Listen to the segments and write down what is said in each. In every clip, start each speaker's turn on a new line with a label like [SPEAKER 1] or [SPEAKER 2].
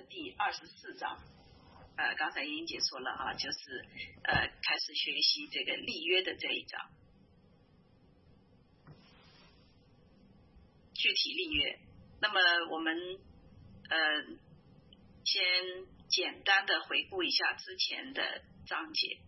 [SPEAKER 1] 第24章。刚才英姐说了啊，就是开始学习这个立约的这一章，具体立约。那么我们先简单的回顾一下之前的章节。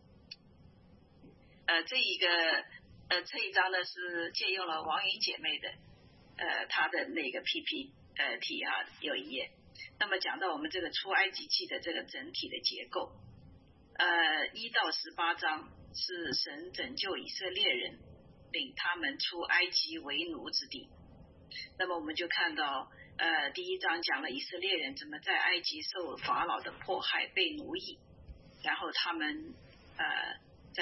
[SPEAKER 1] 这一章呢是借用了王云姐妹的她的那个 PPT 啊，有一页。那么讲到我们这个出埃及记的这个整体的结构，1到18章是神拯救以色列人，领他们出埃及为奴之地。那么我们就看到第1章讲了以色列人怎么在埃及受法老的迫害被奴役，然后他们在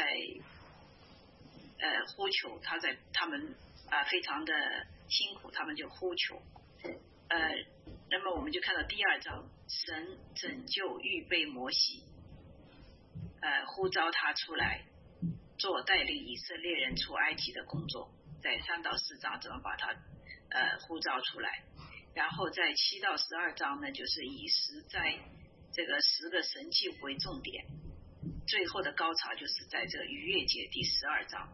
[SPEAKER 1] 呼求，他们非常的辛苦，他们就呼求。那么我们就看到第2章，神拯救预备摩西，呼召他出来做带领以色列人出埃及的工作，在3到4章怎么把他呼召出来，然后在7到12章呢，就是以在这个10个神迹为重点，最后的高潮就是在这个逾越节第12章，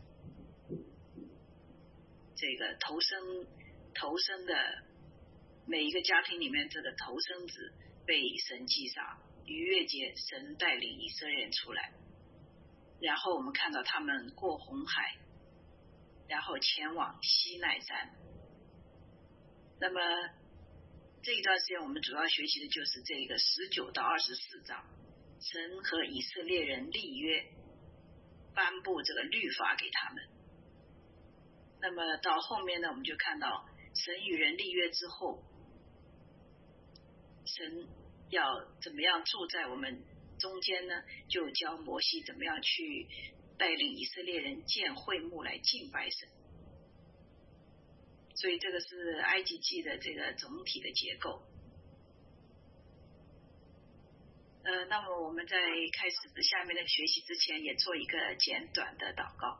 [SPEAKER 1] 这个头生的每一个家庭里面，这个头生子被神击杀，逾越节神带领以色列人出来，然后我们看到他们过红海，然后前往西奈山。那么这一段时间我们主要学习的就是这个19到24章，神和以色列人立约，颁布这个律法给他们。那么到后面呢，我们就看到神与人立约之后，神要怎么样住在我们中间呢？就教摩西怎么样去带领以色列人建会幕来敬拜神。所以这个是埃及记的这个总体的结构。那么我们在开始下面的学习之前，也做一个简短的祷告。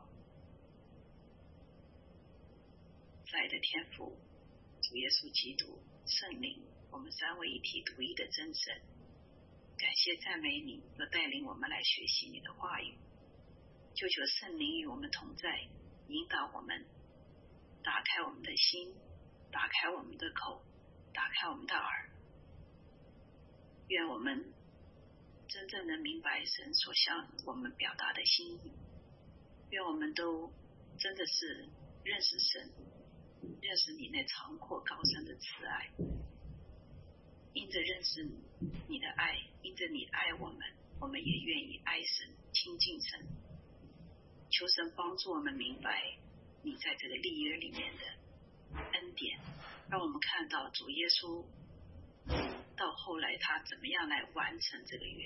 [SPEAKER 1] 爱的天父，主耶稣基督，圣灵，我们三位一体独一的真神，感谢赞美你，又带领我们来学习你的话语。求求圣灵与我们同在，引导我们，打开我们的心，打开我们的口，打开我们的耳，愿我们真正的明白神所向我们表达的心意，愿我们都真的是认识神，认识你那长阔高深的慈爱，因着认识你的爱，因着你爱我们，我们也愿意爱神，亲近神。求神帮助我们明白你在这个立约里面的恩典，让我们看到主耶稣到后来他怎么样来完成这个约。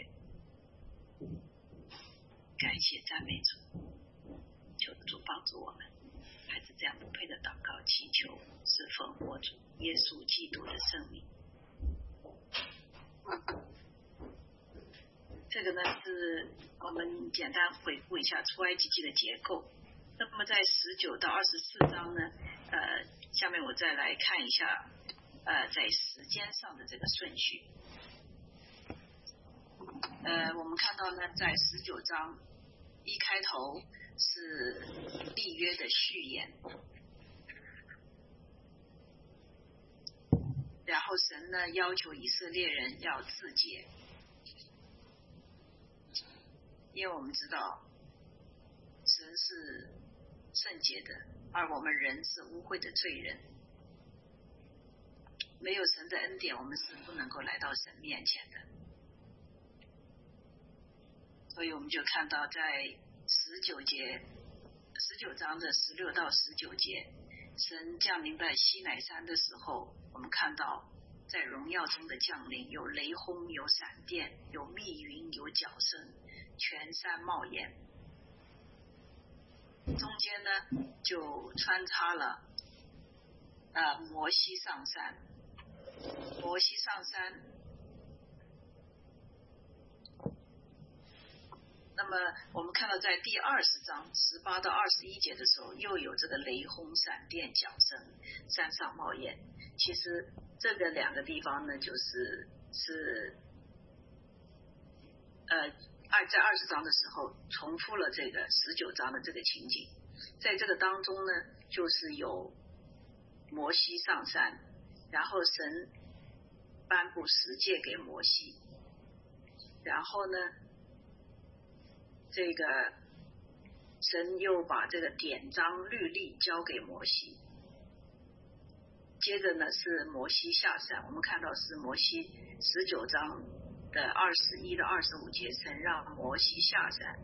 [SPEAKER 1] 感谢赞美主，求主帮助我们，还是这样不配的祷告祈求，是奉我主耶稣基督的圣名。这个呢是我们简单回顾一下出埃及记的结构。那么在19到24章呢，下面我再来看一下在时间上的这个顺序。我们看到呢，在19章一开头是立约的序言，然后神呢要求以色列人要自洁，因为我们知道神是圣洁的，而我们人是污秽的罪人，没有神的恩典，我们是不能够来到神面前的。所以我们就看到在19章的16到19节，神降临在西乃山的时候，我们看到在荣耀中的降临，有雷轰，有闪电，有密云，有角声，全山冒烟。中间呢就穿插了摩西上山。摩西上山，那么我们看到在第20章18到21节的时候，又有这个雷轰、闪电、角声，山上冒烟。其实这个两个地方呢，就是在20章的时候重复了这个19章的这个情景。在这个当中呢，就是有摩西上山，然后神颁布十诫给摩西，然后呢，这个神又把这个典章律例交给摩西。接着呢是摩西下山，我们看到是摩西19章的21到25节，神让摩西下山。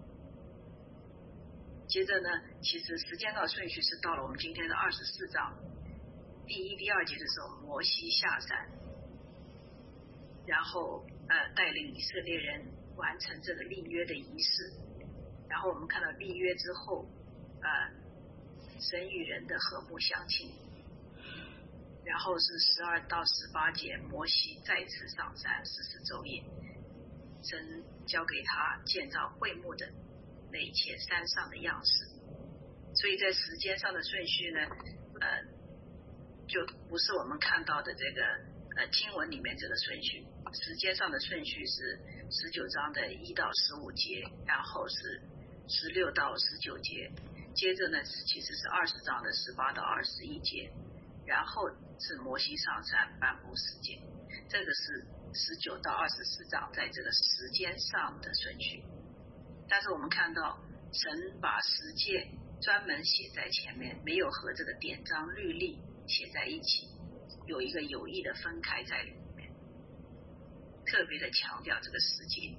[SPEAKER 1] 接着呢，其实时间上顺序是到了我们今天的24章第1、第2节的时候，摩西下山，然后带领以色列人完成这个立约的仪式。然后我们看到立约之后，神与人的和睦相亲。然后是12到18节，摩西再次上山40昼夜，神交给他建造会幕的那一切山上的样式。所以在时间上的顺序呢，就不是我们看到的这个经文里面这个顺序。时间上的顺序是19章的1到15节，然后是16到19节，接着呢其实是20章的18到21节，然后是摩西上山颁布十诫。这个是19到24章在这个时间上的顺序。但是我们看到神把十诫专门写在前面，没有和这个典章律例写在一起，有一个有意的分开在里面，特别的强调这个十诫。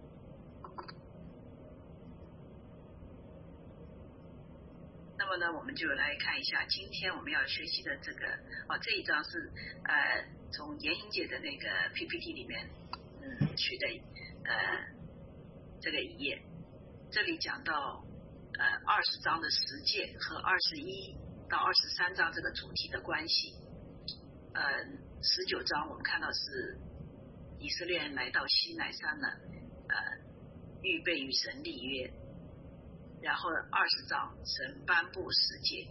[SPEAKER 1] 那么呢，我们就来看一下今天我们要学习的这个这一章是从严英姐的那个 PPT 里面取的这个一页。这里讲到20章的十诫和21到23章这个主题的关系。19章我们看到是以色列人来到西乃山呢，预备与神立约。然后20章神颁布十诫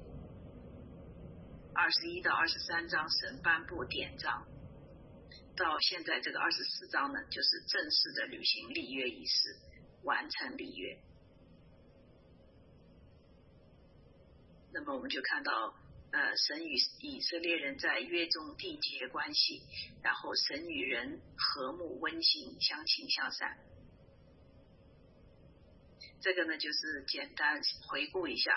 [SPEAKER 1] ，21到23章神颁布典章，到现在这个24章呢，就是正式的履行立约仪式，完成立约。那么我们就看到神与以色列人在约中缔结关系，然后神与人和睦温馨，相亲相散。这个呢就是简单回顾一下。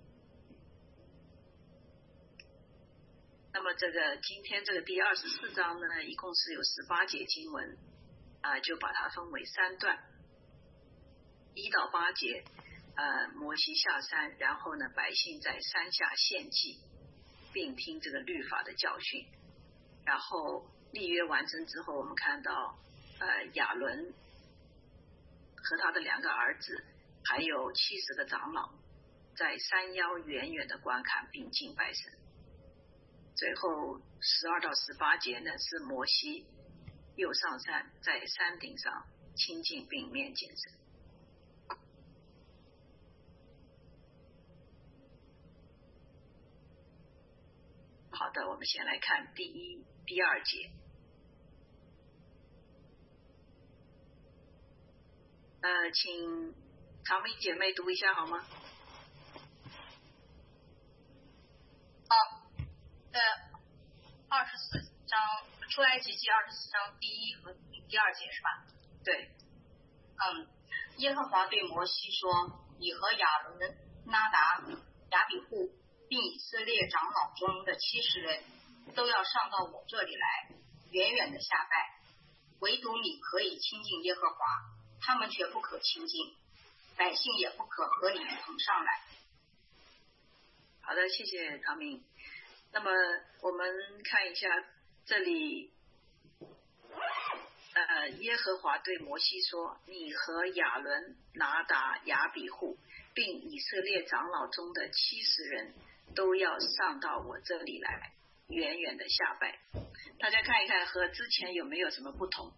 [SPEAKER 1] 那么这个今天这个第24章呢，一共是有18节经文，就把它分为3段。1到8节，摩西下山，然后呢百姓在山下献祭，并听这个律法的教训。然后立约完成之后，我们看到亚伦和他的2个儿子还有70个长老在山腰远远的观看并敬拜神。最后12到18节呢，是摩西又上山，在山顶上亲近并面见神。好的，我们先来看第1、第2节。请长明姐妹读一下好吗？
[SPEAKER 2] 好，24章出埃及记24章第1和第2节是吧？
[SPEAKER 1] 对。
[SPEAKER 2] 耶和华对摩西说：“你和亚伦、拉达、亚比户，并以色列长老中的70人，都要上到我这里来，远远的下拜。唯独你可以亲近耶和华，他们却不可亲近，百姓也不可和你同上来。”
[SPEAKER 1] 好的，谢谢唐明。那么我们看一下这里，耶和华对摩西说：“你和亚伦、拿达、亚比户，并以色列长老中的70人，都要上到我这里来，远远的下拜。”大家看一看和之前有没有什么不同？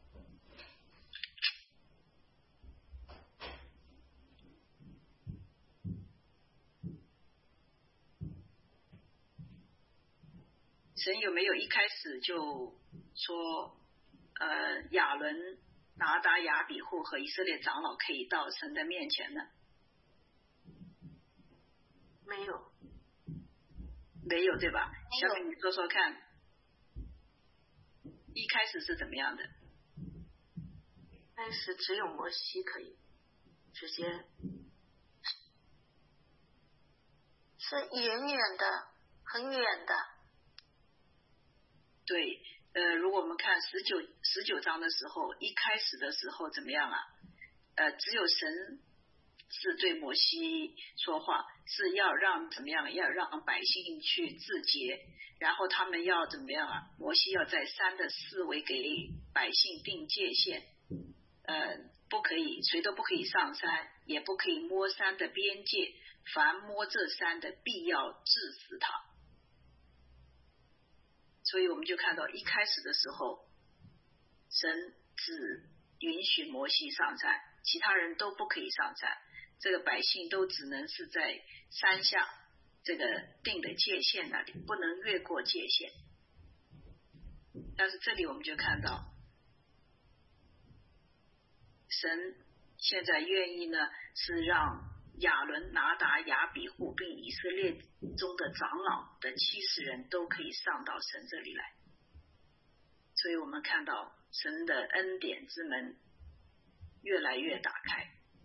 [SPEAKER 1] 神有没有一开始就说亚伦、拿达、亚比户和以色列长老可以到神的面前呢？
[SPEAKER 3] 没有，
[SPEAKER 1] 没有，对吧？小美，你说说看，一开始是怎么样的？
[SPEAKER 3] 但是只有摩西可以直接，
[SPEAKER 4] 是远远的，很远的。
[SPEAKER 1] 对，如果我们看19章的时候，一开始的时候怎么样啊？只有神是对摩西说话，是要让怎么样？要让百姓去自洁，然后他们要怎么样啊？摩西要在山的四围给百姓定界限，不可以，谁都不可以上山，也不可以摸山的边界，凡摸这山的，必要治死他。所以我们就看到一开始的时候，神只允许摩西上山，其他人都不可以上山，这个百姓都只能是在山下这个定的界限那里，不能越过界限。但是这里我们就看到神现在愿意呢，是让亚伦、拿达、亚比户并以色列中的长老的70人都可以上到神这里来。所以我们看到神的恩典之门越来越打开。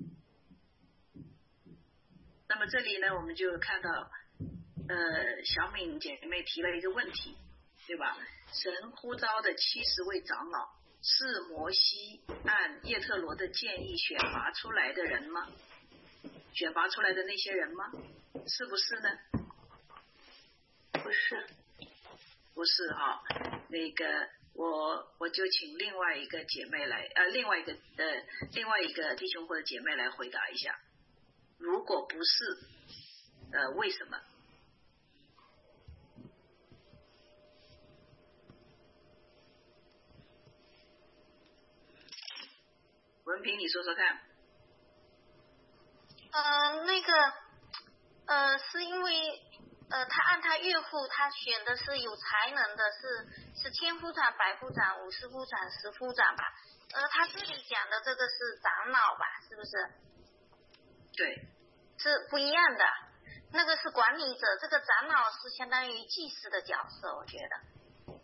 [SPEAKER 1] 那么这里呢，我们就看到小敏姐妹提了一个问题，对吧？神呼召的70位长老是摩西按叶特罗的建议选拔出来的人吗？选拔出来的那些人吗？是不是呢？
[SPEAKER 3] 不是，
[SPEAKER 1] 不是啊。那个我就请另外一个姐妹来，另外一个弟兄或者姐妹来回答一下。如果不是，为什么？文平，你说说看。
[SPEAKER 4] 是因为他按他岳父，他选的是有才能的，是千夫长、百夫长、50夫长、10夫长吧。他这里讲的这个是长老吧，是不是？
[SPEAKER 1] 对，
[SPEAKER 4] 是不一样的。那个是管理者，这个长老是相当于祭司的角色，我觉得。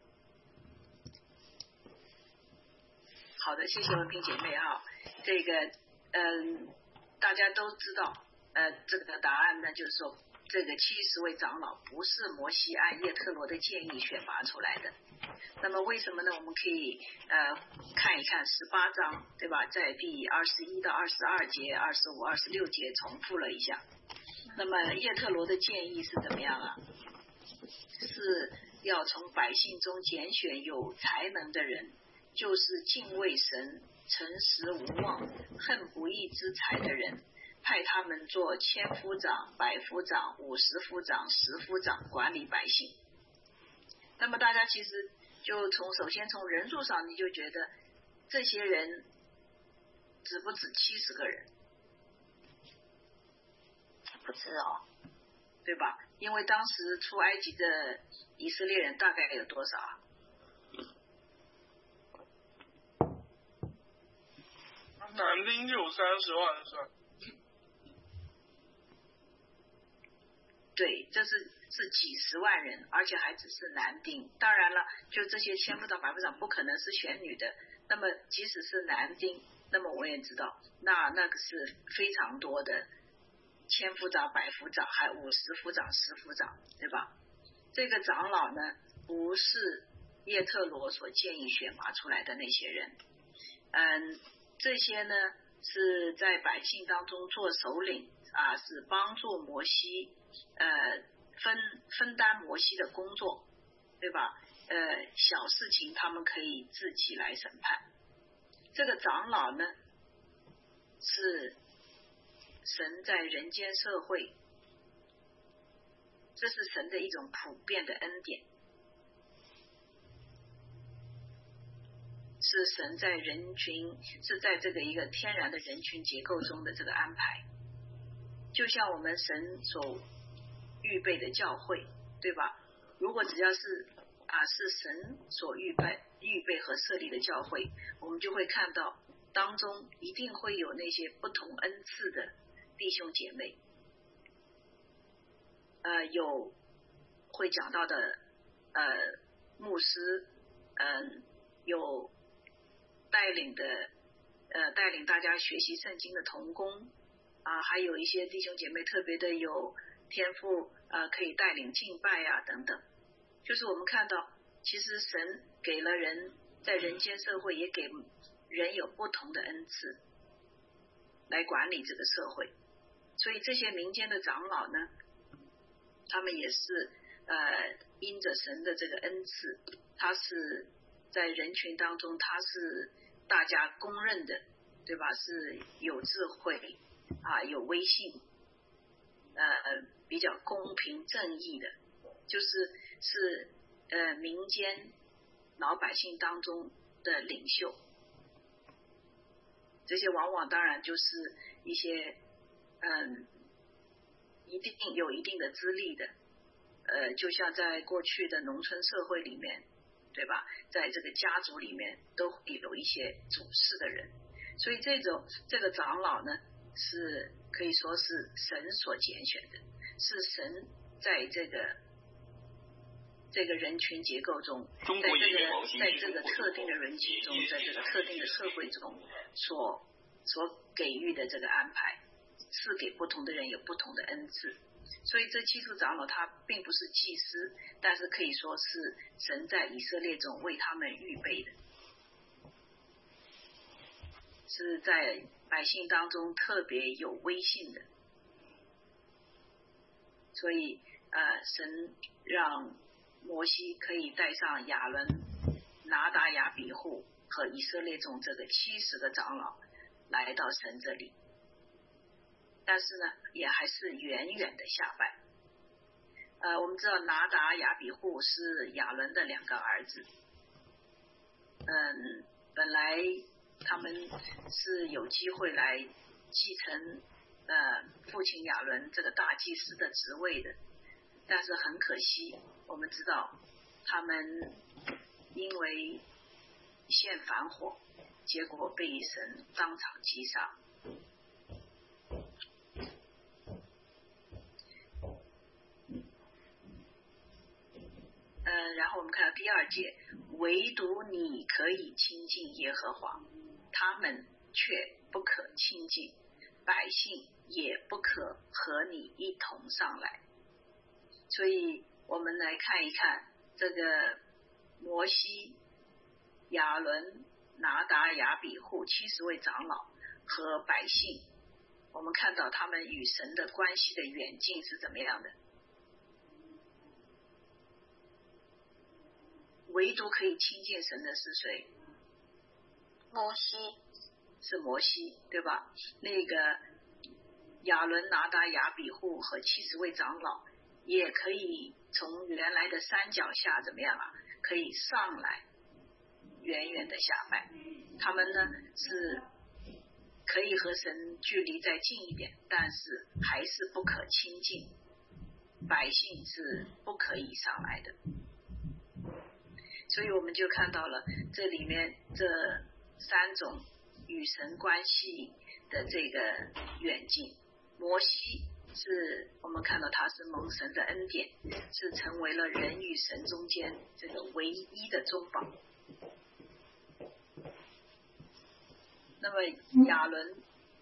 [SPEAKER 1] 好的，谢谢文平姐妹哈。这个大家都知道，这个答案呢，就是说这个70位长老不是摩西按叶特罗的建议选拔出来的。那么为什么呢？我们可以看一看18章，对吧？在第21到22节、25、26节重复了一下。那么叶特罗的建议是怎么样啊？是要从百姓中拣选有才能的人，就是敬畏神、诚实无妄、恨不义之财的人，派他们做千夫长、百夫长、50夫长、10夫长，管理百姓。那么大家其实就首先从人数上，你就觉得这些人止不止70个人？
[SPEAKER 4] 不止哦，
[SPEAKER 1] 对吧？因为当时出埃及的以色列人大概有多少啊？
[SPEAKER 5] 男丁就有30万是吧？
[SPEAKER 1] 对，这是几十万人，而且还只是男丁。当然了，就这些千夫长、百夫长不可能是选女的。那么即使是男丁，那么我也知道，那个是非常多的千夫长、百夫长，还50夫长、10夫长，对吧？这个长老呢，不是叶特罗所建议选拔出来的那些人。这些呢是在百姓当中做首领啊，是帮助摩西分担摩西的工作，对吧？小事情他们可以自己来审判。这个长老呢，是神在人间社会，这是神的一种普遍的恩典，是神在人群，是在这个一个天然的人群结构中的这个安排。就像我们神所预备的教会，对吧？ 如果只要是是神所预备和设立的教会，我们就会看到当中一定会有那些不同恩赐的弟兄姐妹，有会讲到的牧师，有带领大家学习圣经的同工还有一些弟兄姐妹特别的有天赋可以带领敬拜等等。就是我们看到其实神给了人在人间社会，也给人有不同的恩赐来管理这个社会。所以这些民间的长老呢，他们也是因着神的这个恩赐，他是在人群当中，他是大家公认的，对吧？是有智慧有威信，比较公平正义的，是民间老百姓当中的领袖。这些往往当然就是一些有一定的资历的，就像在过去的农村社会里面，对吧？在这个家族里面都会有一些主事的人，所以这个长老呢，是可以说是神所拣选的，是神在这个人群结构中，在这个特定的人群中，在这个特定的社会中所给予的这个安排，赐给不同的人有不同的恩赐。所以这七处长老他并不是祭司，但是可以说是神在以色列中为他们预备的，是在百姓当中特别有威信的。所以神让摩西可以带上亚伦、拿达雅比户和以色列中这个70个长老来到神这里，但是呢也还是远远的下拜。我们知道拿达雅比户是亚伦的2个儿子，本来他们是有机会来继承父亲亚伦这个大祭司的职位的，但是很可惜，我们知道他们因为献反火，结果被神当场击杀。然后我们看到第2节，唯独你可以亲近耶和华，他们却不可亲近，百姓也不可和你一同上来。所以我们来看一看这个摩西、亚伦、拿达雅比户70位长老和百姓，我们看到他们与神的关系的远近是怎么样的。唯独可以亲近神的是谁？
[SPEAKER 4] 摩西，
[SPEAKER 1] 是摩西，对吧？那个亚伦、拿达雅比户和70位长老也可以从原来的山脚下怎么样可以上来远远的下拜。他们呢是可以和神距离再近一点，但是还是不可亲近，百姓是不可以上来的。所以我们就看到了这里面这3种与神关系的这个远近。摩西是我们看到他是蒙神的恩典，是成为了人与神中间这个唯一的中保。那么亚伦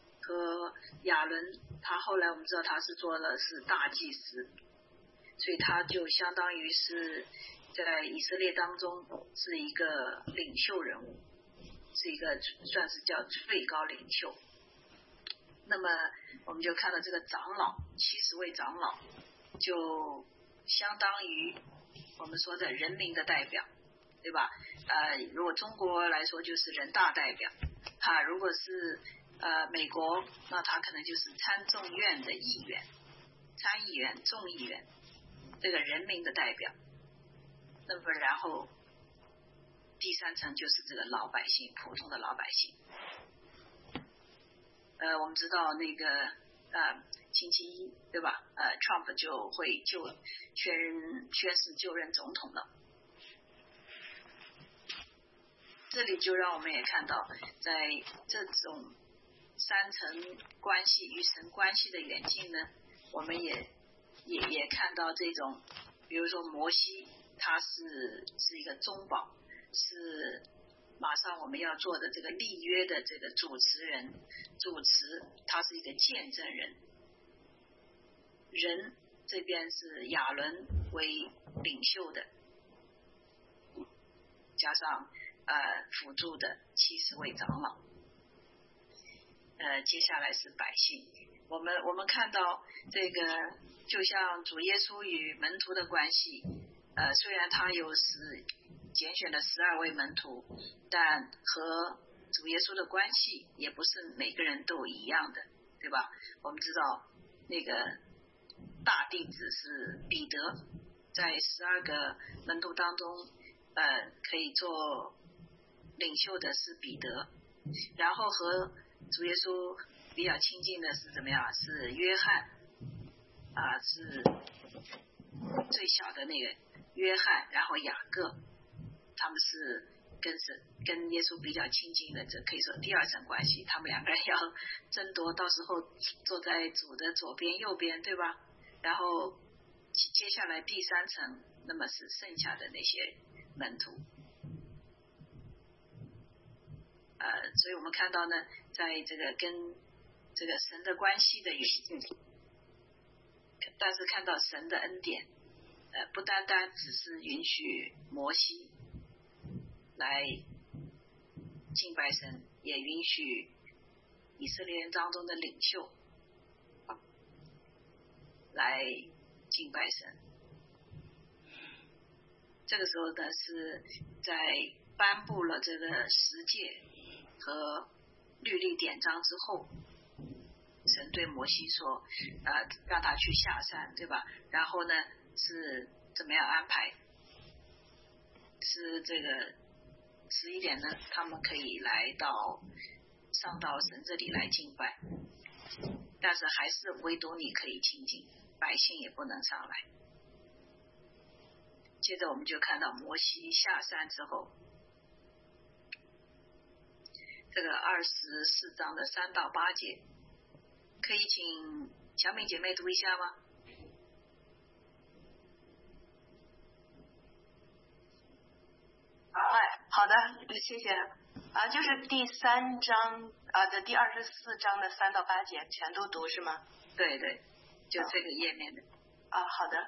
[SPEAKER 1] 他后来我们知道他是做了是大祭司，所以他就相当于是在以色列当中是一个领袖人物，是一个算是叫最高领袖。那么我们就看到这个长老70位长老就相当于我们说的人民的代表，对吧？如果中国来说就是人大代表，如果是美国，那他可能就是参众院的议员、参议员、众议员，这个人民的代表。那么然后第3层就是这个老百姓，普通的老百姓。我们知道那个星期一，对吧？Trump 就会宣誓就任总统了。这里就让我们也看到，在这种三层关系与神关系的远近呢，我们也看到这种，比如说摩西，他是一个中保，是马上我们要做的这个立约的这个主持，他是一个见证人。人这边是亚伦为领袖的，加上辅助的70位长老。接下来是百姓。我们看到这个，就像主耶稣与门徒的关系，虽然他有拣选了12位门徒，但和主耶稣的关系也不是每个人都一样的，对吧？我们知道那个大弟子是彼得，在12个门徒当中，可以做领袖的是彼得，然后和主耶稣比较亲近的是怎么样？是约翰，是最小的那个约翰，然后雅各，他们是跟耶稣比较亲近的，这可以说第二层关系。他们两个人要争夺，到时候坐在主的左边右边，对吧？然后接下来第3层，那么是剩下的那些门徒。所以我们看到呢，在这个跟这个神的关系的远近，但是看到神的恩典，不单单只是允许摩西来敬拜神，也允许以色列人当中的领袖来敬拜神。这个时候呢，是在颁布了这个10诫和律例典章之后，神对摩西说，让他去下山，对吧？然后呢，是怎么样安排？是这个11点呢，他们可以上到神这里来敬拜，但是还是唯独你可以亲近，百姓也不能上来。接着我们就看到摩西下山之后，这个24章的3到8节，可以请小敏姐妹读一下吗？
[SPEAKER 3] 好的，谢谢。就是第3章的第24章的3到8节全都读是吗？
[SPEAKER 1] 对对，就这个页面的。
[SPEAKER 3] 好的。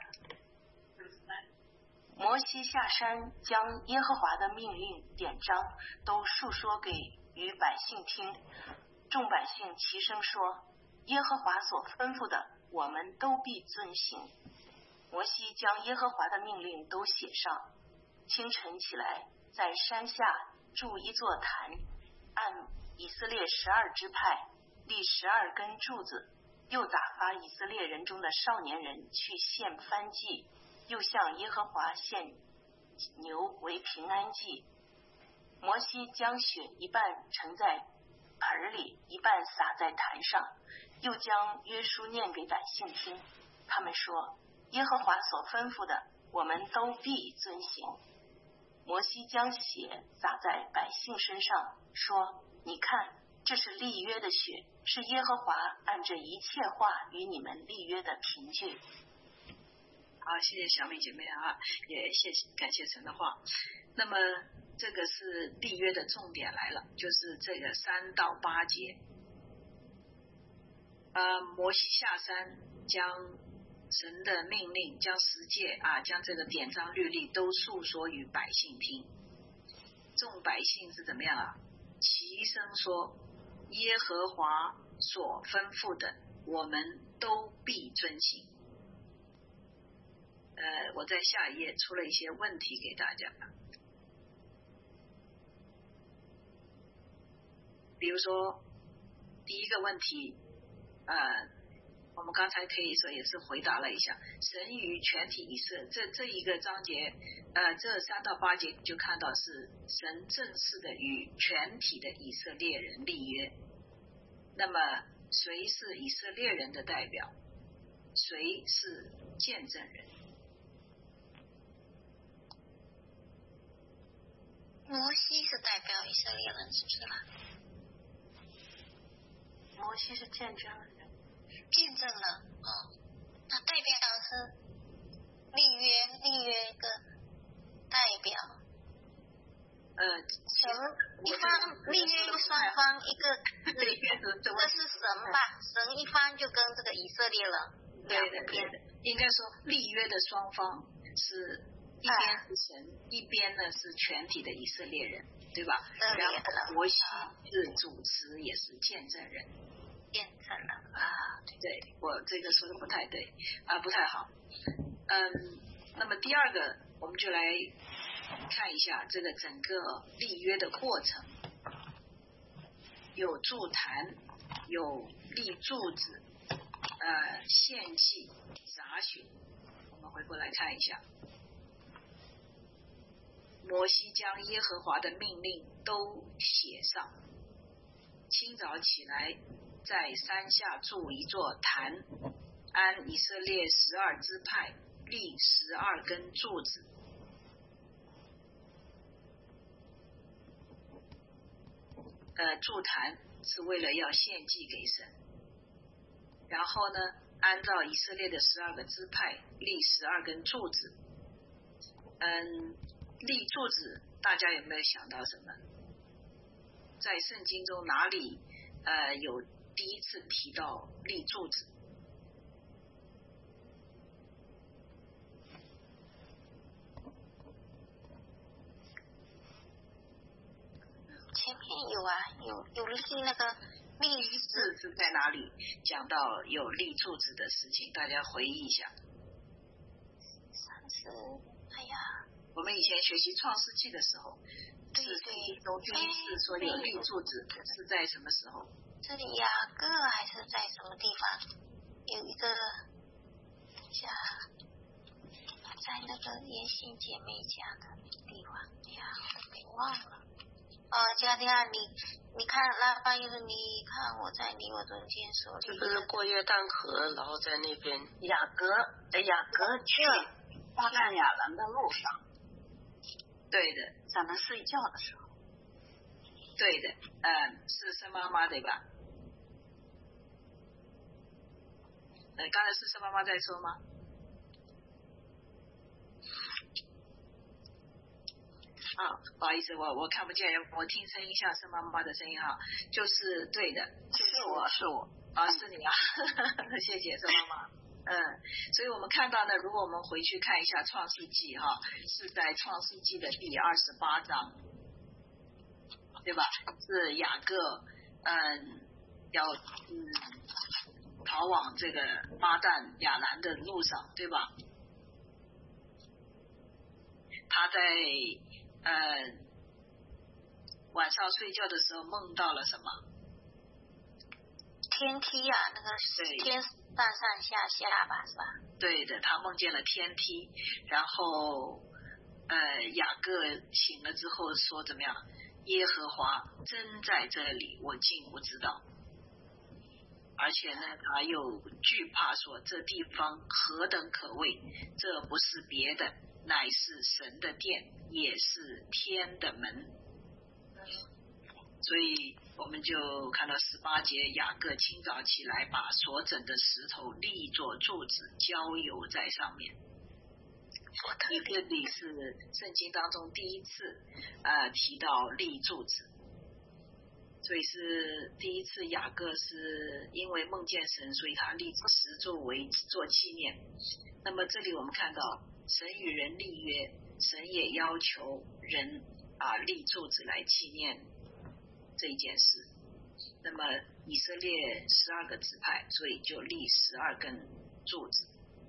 [SPEAKER 3] 摩西下山，将耶和华的命令典章都述说给百姓听。众百姓齐声说：耶和华所吩咐的，我们都必遵行。摩西将耶和华的命令都写上。清晨起来，在山下筑一座坛，按以色列12支派立12根柱子，又打发以色列人中的少年人去献燔祭，又向耶和华献牛为平安祭。摩西将血一半盛在盆里，一半洒在坛上，又将约书念给百姓听。他们说：耶和华所吩咐的，我们都必遵行。摩西将血洒在百姓身上，说：你看，这是立约的血，是耶和华按着一切话与你们立约的凭据。
[SPEAKER 1] 好，谢谢小美姐妹也感谢神的话。那么这个是立约的重点来了，就是这个3到8节。摩西下山，将神的命令，将10诫将这个典章律例都述说与百姓听。众百姓是怎么样齐声说：耶和华所吩咐的，我们都必遵行。我在下一页出了一些问题给大家，比如说第一个问题，我们刚才可以说也是回答了一下，神与全体以色列这一个章节，这3到8节就看到是神正式的与全体的以色列人立约。那么谁是以色列人的代表？谁是见证人？
[SPEAKER 4] 摩西是代表以色列人，是不是啦？
[SPEAKER 3] 摩西是见证人，
[SPEAKER 4] 见证了，那代表是立约一个代表。神一方立约双方一个这是神吧？神一方就跟这个以色列人
[SPEAKER 1] 对的，应该说立约的双方是一边是神，一边呢是全体的以色列人，对吧？然后摩西是主持，也是见证人。
[SPEAKER 4] 见证人
[SPEAKER 1] 对，我这个说的不太对不太好。那么第二个，我们就来看一下这个整个立约的过程，有筑坛，有立柱子，献祭、杂讯。我们回过来看一下，摩西将耶和华的命令都写上，清早起来，在山下筑一座坛，按以色列12支派立12根柱子。筑坛是为了要献祭给神，然后呢，按照以色列的12个支派立12根柱子。立柱子，大家有没有想到什么？在圣经中哪里有第一次提到立柱子？
[SPEAKER 4] 前面有有立那个立
[SPEAKER 1] 字是在哪里讲到有立柱子的事情？大家回忆一下。我们以前学习创世纪的时候，是圣经中第一次说有立柱子是在什么时候？
[SPEAKER 4] 这里雅各还是在什么地方有一个在那个耶信姐妹家的地方我给忘了。加利亚，你看拉班就是你看我在你我中间所立，
[SPEAKER 3] 就是过约旦河，然后在那边雅各去巴旦亚兰的路上。
[SPEAKER 1] 对的，
[SPEAKER 3] 咱们睡觉的时候。
[SPEAKER 1] 对的，是生妈妈对吧？刚才是生妈妈在说吗？不好意思，我看不见，我听声音像是妈妈的声音哈，就是对的，
[SPEAKER 3] 是我
[SPEAKER 1] 是你啊，谢谢是妈妈。所以我们看到呢，如果我们回去看一下创世纪哈，是在创世纪的第28章，对吧？是雅各要逃往这个巴旦亚兰的路上，对吧？他在晚上睡觉的时候梦到了什么？
[SPEAKER 4] 天梯那个天上上下下吧，是吧？
[SPEAKER 1] 对的，他梦见了天梯，然后雅各醒了之后说怎么样？耶和华真在这里，我竟不知道。而且呢，他又惧怕说，这地方何等可畏，这不是别的，乃是神的殿，也是天的门。所以我们就看到18节，雅各清早起来，把所整的石头立作柱子，浇油在上面。这里是圣经当中第一次提到立柱子，所以是第一次雅各是因为梦见神，所以他立石柱为做纪念。那么这里我们看到神与人立约，神也要求人立柱子来纪念这一件事。那么以色列12个支派，所以就立12根柱子。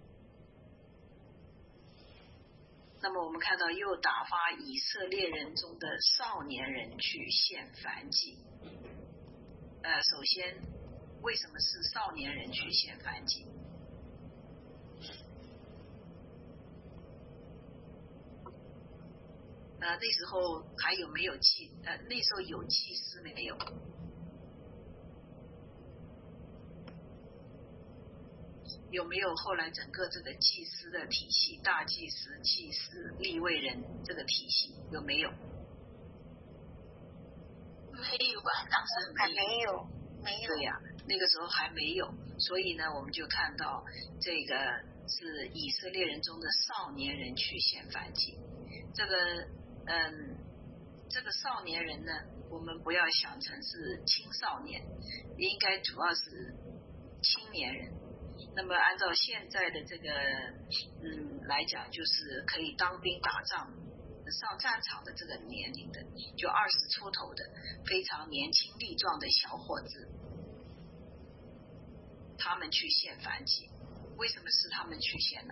[SPEAKER 1] 那么我们看到又打发以色列人中的少年人去献燔祭。首先为什么是少年人去献燔祭？那时候还有没有那时候有祭司没有？ 有没有后来整个这个祭司的体系，大祭司、祭司、利未人这个体系有没有？
[SPEAKER 3] 没有吧？当时
[SPEAKER 4] 还没有。
[SPEAKER 1] 对呀，那个时候还没有，所以呢，我们就看到这个是以色列人中的少年人去献燔祭。这个少年人呢，我们不要想成是青少年，应该主要是青年人。那么按照现在的这个来讲，就是可以当兵打仗上战场的这个年龄的，就20出头的非常年轻力壮的小伙子，他们去献燔祭。为什么是他们去献呢？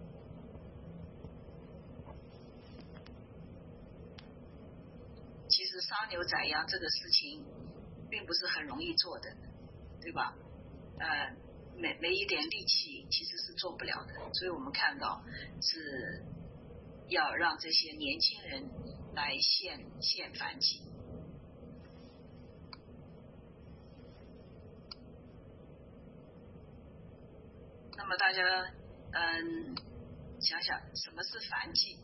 [SPEAKER 1] 其实杀牛宰羊这个事情并不是很容易做的，对吧？没一点力气其实是做不了的，所以我们看到是要让这些年轻人来献燔祭。那么大家想想什么是燔祭？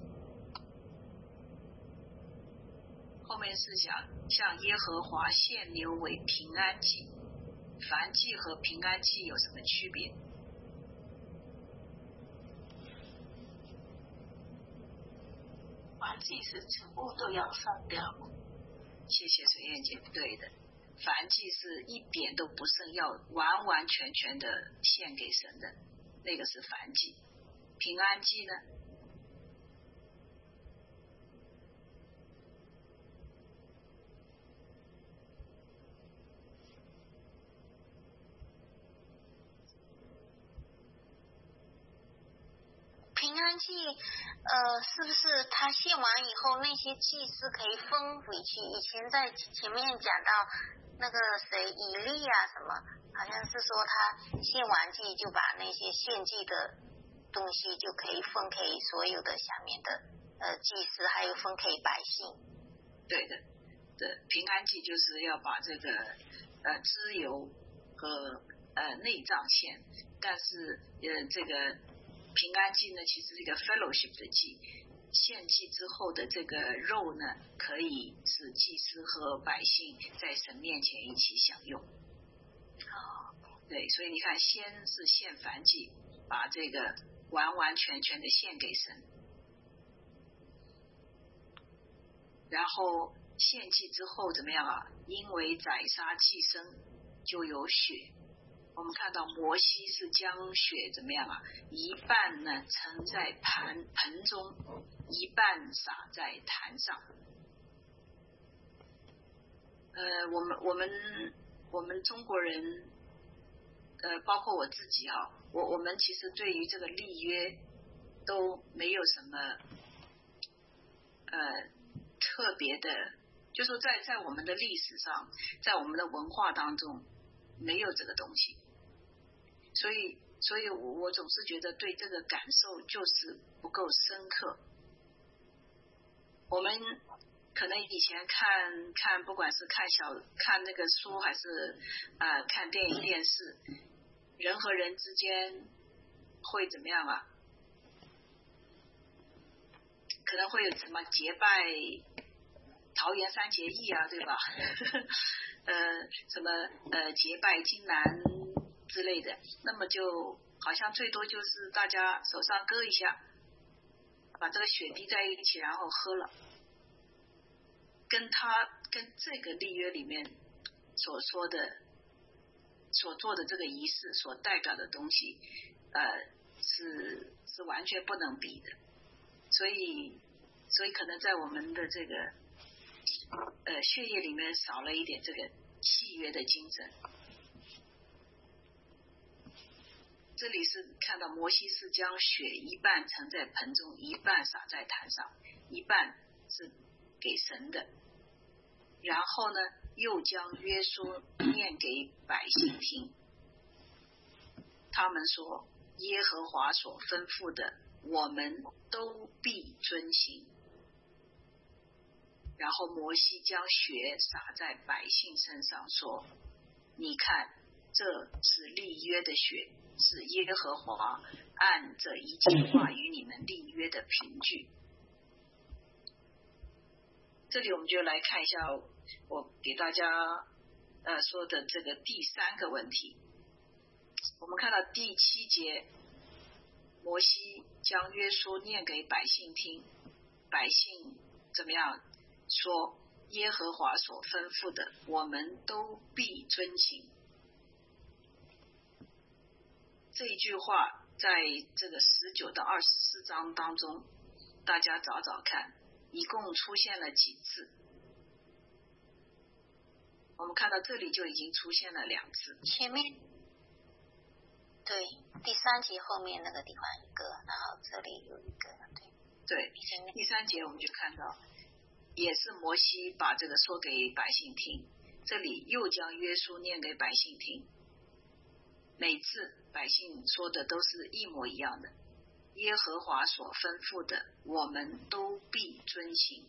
[SPEAKER 1] 后面是想向耶和华献牛为平安祭。燔祭和平安祭有什么区别？
[SPEAKER 3] 燔祭是全部都要上掉。
[SPEAKER 1] 谢谢水燕姐，对的。燔祭是一点都不剩，要完完全全的献给神的，那个是燔祭。平安祭呢？
[SPEAKER 4] 平安祭，是不是他献完以后，那些祭司可以分回去？以前在前面讲到那个谁以利啊什么，好像是说他献完祭就把那些献祭的东西就可以分给所有的下面的祭司，还有分给百姓。
[SPEAKER 1] 对的，对，平安祭就是要把这个脂油和内脏献，但是这个平安祭呢，其实是一个 fellowship 的祭，献祭之后的这个肉呢，可以是祭司和百姓在神面前一起享用。对，所以你看，先是献燔祭，把这个完完全全的献给神，然后献祭之后怎么样啊？因为宰杀祭牲就有血。我们看到摩西是将血怎么样啊？一半呢盛在盆中，一半洒在坛上。我们中国人，包括我自己哈，我们其实对于这个立约都没有什么特别的，就说在我们的历史上，在我们的文化当中没有这个东西。所以我总是觉得对这个感受就是不够深刻。我们可能以前看不管是看那个书还是看电影电视，人和人之间会怎么样啊？可能会有什么结拜桃园三结义啊，对吧？什么结拜金兰之类的，那么就好像最多就是大家手上割一下，把这个血滴在一起，然后喝了。跟这个立约里面所说的、所做的这个仪式所代表的东西，是完全不能比的。所以可能在我们的这个血液里面少了一点这个契约的精神。这里是看到摩西是将血一半盛在盆中，一半洒在坛上，一半是给神的，然后呢又将约书念给百姓听。他们说耶和华所吩咐的我们都必遵行。然后摩西将血洒在百姓身上，说你看这是立约的血，是耶和华按这一切话与你们立约的凭据。这里我们就来看一下我给大家说的这个第3个问题。我们看到第7节，摩西将约书念给百姓听，百姓怎么样说？耶和华所吩咐的，我们都必遵行。这一句话在这个19到24章当中，大家找找看，一共出现了几次？我们看到这里就已经出现了2次。
[SPEAKER 4] 前面对第3节后面那个地方一个，然后这里有一个，
[SPEAKER 1] 对，第3节我们就看到，也是摩西把这个说给百姓听，这里又将约书念给百姓听。每次百姓说的都是一模一样的，耶和华所吩咐的，我们都必遵行。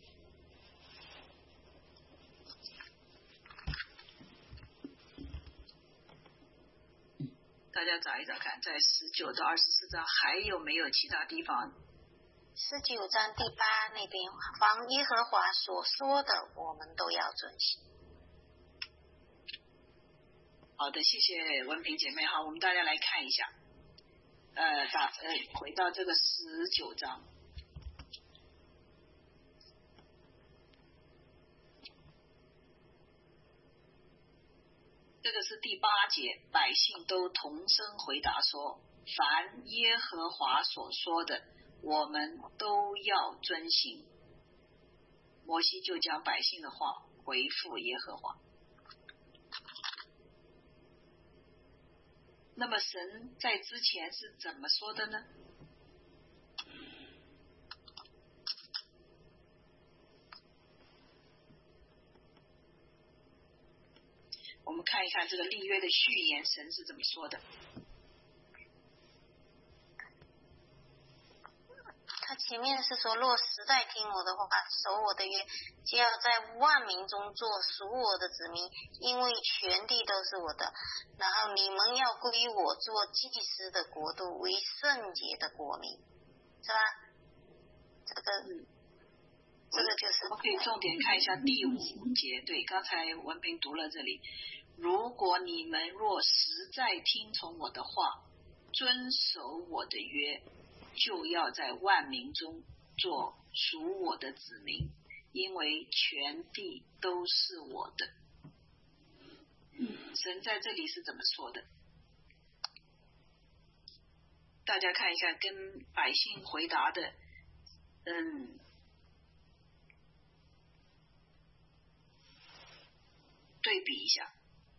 [SPEAKER 1] 大家找一找看，在19到24章还有没有其他地方
[SPEAKER 4] ？19章第8那边，凡耶和华所说的，我们都要遵行。
[SPEAKER 1] 好的，谢谢文萍姐妹。好，我们大家来看一下，回到这个19章，这个是第8节，百姓都同声回答说：凡耶和华所说的，我们都要遵行。摩西就将百姓的话回复耶和华。那么神在之前是怎么说的呢？我们看一看这个立约的序言，神是怎么说的？
[SPEAKER 4] 他前面是说，若实在听我的话，守我的约，就要在万民中做属我的子民，因为全地都是我的。然后你们要归我做祭司的国度，为圣洁的国民，是吧？这个就是
[SPEAKER 1] 我们可以重点看一下第5节。对，刚才文萍读了这里，如果你们若实在听从我的话，遵守我的约，就要在万民中做属我的子民，因为全地都是我的。神在这里是怎么说的？大家看一下跟百姓回答的对比一下。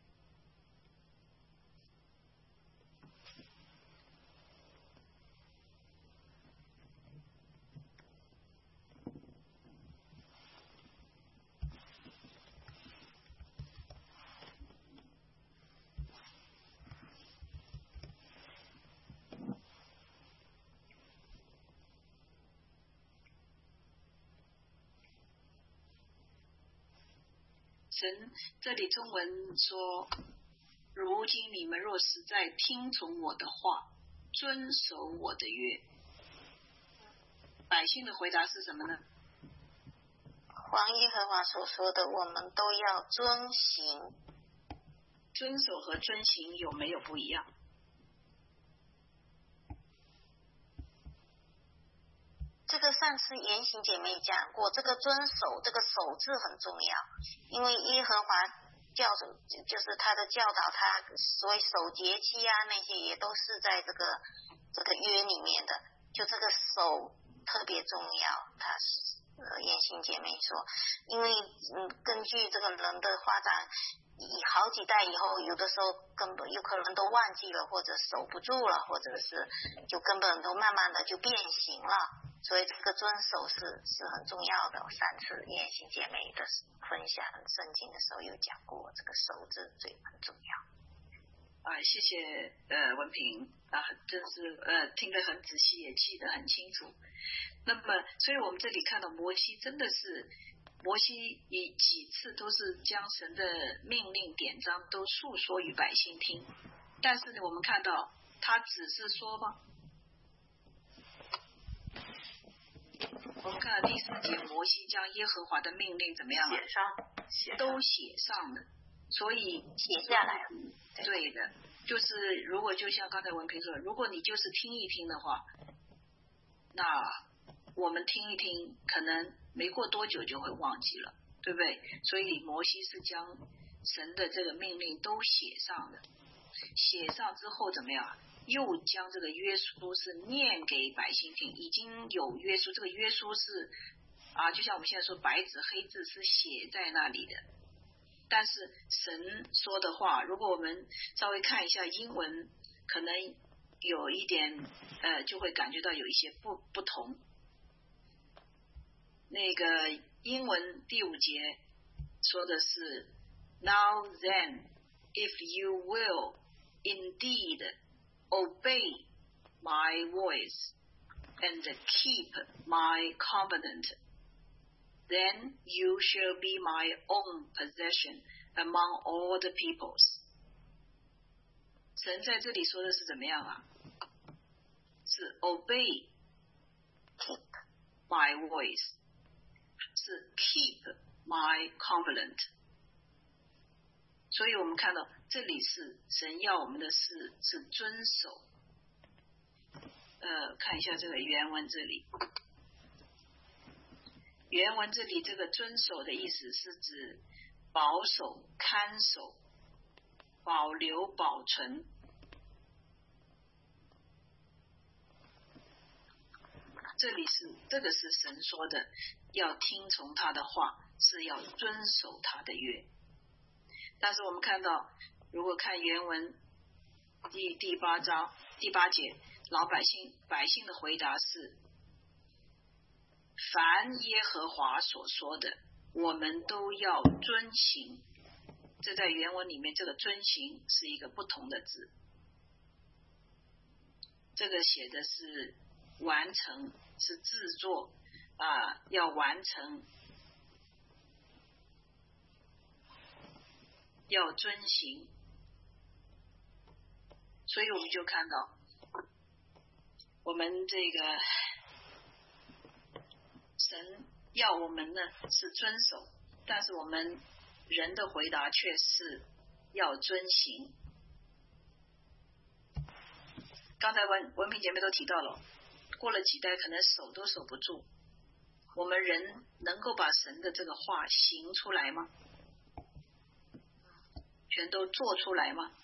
[SPEAKER 1] 神这里中文说，如今你们若实在听从我的话，遵守我的约。百姓的回答是什么呢？
[SPEAKER 4] 凡耶和华所说的，我们都要遵行。
[SPEAKER 1] 遵守和遵行有没有不一样？
[SPEAKER 4] 这个上次言行姐妹讲过，这个遵守，这个守字很重要，因为耶和华就是他的教导，他所谓守节期啊那些也都是在这个约里面的，就这个守特别重要。他言行姐妹说，因为根据这个人的发展，以好几代以后，有的时候根本有可能都忘记了，或者守不住了，或者是就根本都慢慢的就变形了。所以这个遵守是很重要的。上次言行姐妹的分享圣经的时候有讲过，这个守字很重要。
[SPEAKER 1] 谢谢文萍真是听得很仔细，也记得很清楚。那么，所以我们这里看到摩西真的是摩西以几次都是将神的命令典章都述说与百姓听，但是呢，我们看到他只是说吗？我们看到第4节，摩西将耶和华的命令怎么样啊？都写上了，所以
[SPEAKER 4] 写下来了。
[SPEAKER 1] 对的，就是如果就像刚才文平说，如果你就是听一听的话，那我们听一听，可能没过多久就会忘记了，对不对？所以摩西是将神的这个命令都写上的，写上之后怎么样？又将这个约书是念给百姓听，已经有约书，这个约书是就像我们现在说白纸黑字是写在那里的。但是神说的话，如果我们稍微看一下英文，可能有一点就会感觉到有一些不同。那个英文第5节说的是 Now then, if you will indeed obey my voice and keep my covenant, then you shall be my own possession among all the peoples. 神在这里说的是怎么样啊？是 obey my voice， 是 keep my covenant。所以我们看到这里是神要我们的是遵守。看一下这个原文这里。原文这里这个遵守的意思是指保守、看守、保留、保存。这个是神说的，要听从他的话，是要遵守他的约。但是我们看到，如果看原文第8章第8节，百姓的回答是：凡耶和华所说的，我们都要遵行。这在原文里面，这个遵行是一个不同的字，这个写的是完成，是制作要完成，要遵行。所以我们就看到我们这个神要我们呢是遵守，但是我们人的回答却是要遵行。刚才文明姐妹都提到了，过了几代可能守都守不住，我们人能够把神的这个话行出来吗？全都做出来吗？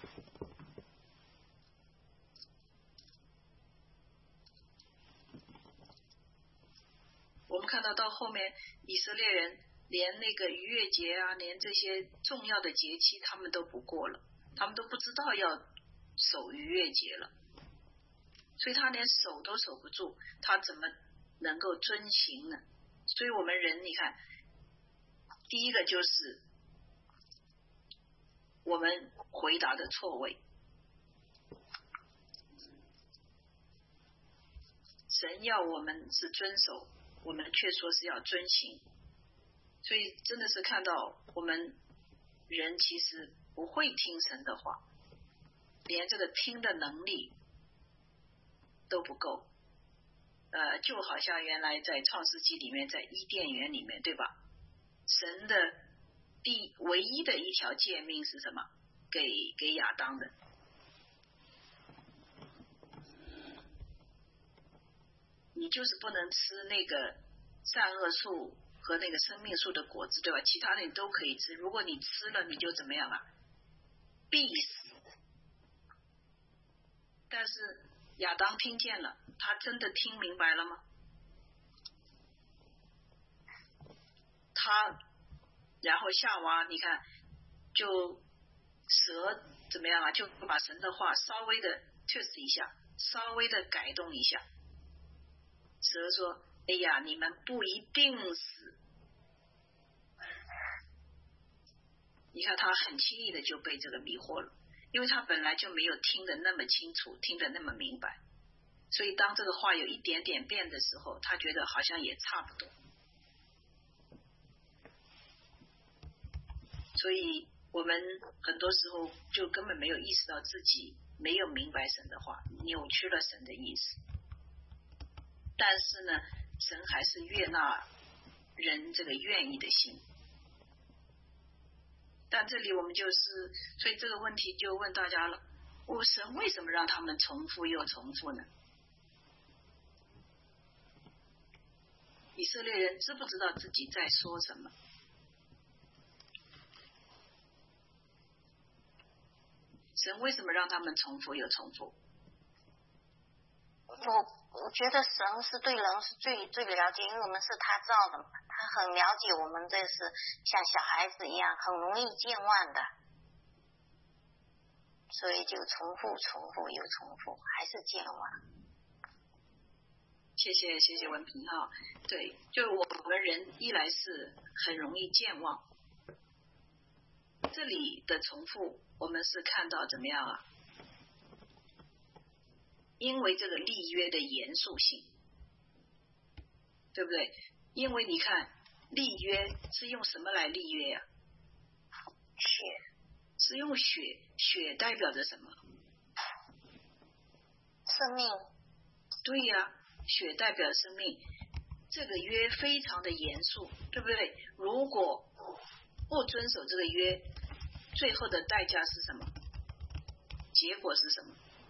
[SPEAKER 1] 我们看到后面以色列人连那个逾越节连这些重要的节期他们都不过了，他们都不知道要守逾越节了，所以他连守都守不住，他怎么能够遵行呢？所以我们人你看，第一个就是我们回答的错位，神要我们是遵守，我们却说是要遵行，所以真的是看到我们人其实不会听神的话，连这个听的能力都不够。就好像原来在创世纪里面，在伊甸园里面，对吧？神的唯一的一条诫命是什么？给亚当的，你就是不能吃那个善恶树和那个生命树的果子，对吧？其他的你都可以吃，如果你吃了，你就怎么样啊？必死。但是亚当听见了，他真的听明白了吗？然后夏娃你看就蛇怎么样啊？就把神的话稍微的 twist 一下，稍微的改动一下。蛇说：哎呀，你们不一定死。你看他很轻易的就被这个迷惑了，因为他本来就没有听得那么清楚，听得那么明白，所以当这个话有一点点变的时候，他觉得好像也差不多。 所以我们很多时候就根本没有意识到自己没有明白神的话，扭曲了神的意思。但是呢，神还是悦纳人这个愿意的心。但这里我们就是，所以这个问题就问大家了，神为什么让他们重复又重复呢？以色列人知不知道自己在说什么？神为什么让他们重复又重复？
[SPEAKER 4] 我觉得神是对人是最了解，因为我们是他造的嘛，他很了解我们，这是像小孩子一样很容易健忘的，所以就重复又重复，还是健忘。
[SPEAKER 1] 谢谢文平哈。对，就我们人一来是很容易健忘，这里的重复我们是看到怎么样啊？因为这个立约的严肃性，对不对？因为你看立约是用什么来立约啊？
[SPEAKER 4] 血，
[SPEAKER 1] 是用血，血代表着什么？
[SPEAKER 4] 生命。
[SPEAKER 1] 对呀，血代表生命。这个约非常的严肃，对不对？如果不遵守这个约，最后的代价是什么？结果是什么？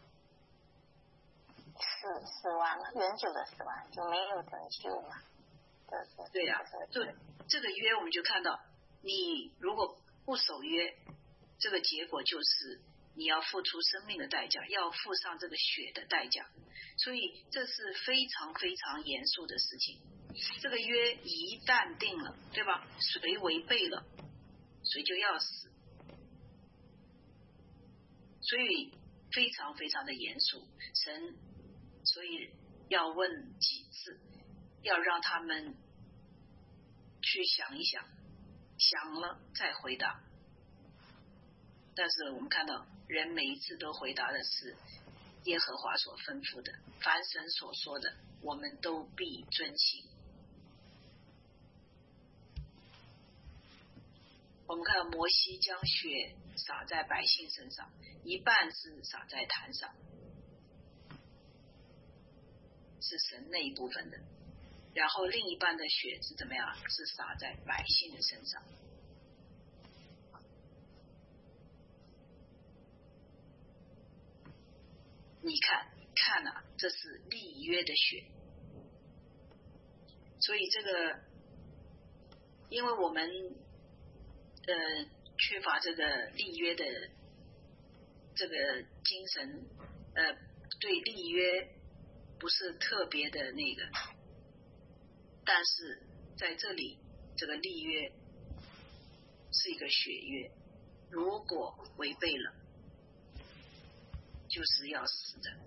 [SPEAKER 4] 死亡了，永久的死亡，就没有拯救了。
[SPEAKER 1] 对呀，就这个约我们就看到，你如果不守约，这个结果就是你要付出生命的代价，要付上这个血的代价，所以这是非常非常严肃的事情。这个约一旦定了，对吧？谁违背了，谁就要死，所以非常非常的严肃。神所以要问几次，要让他们去想一想，想了再回答。但是我们看到人每一次都回答的是耶和华所吩咐的，凡神所说的我们都必遵行。我们看到摩西将血洒在百姓身上，一半是洒在坛上，是神那一部分的，然后另一半的血是怎么样？是洒在百姓的身上。你看啊，这是立约的血。所以这个，因为我们缺乏这个立约的这个精神，对立约不是特别的那个，但是在这里这个立约是一个血约，如果违背了就是要死的，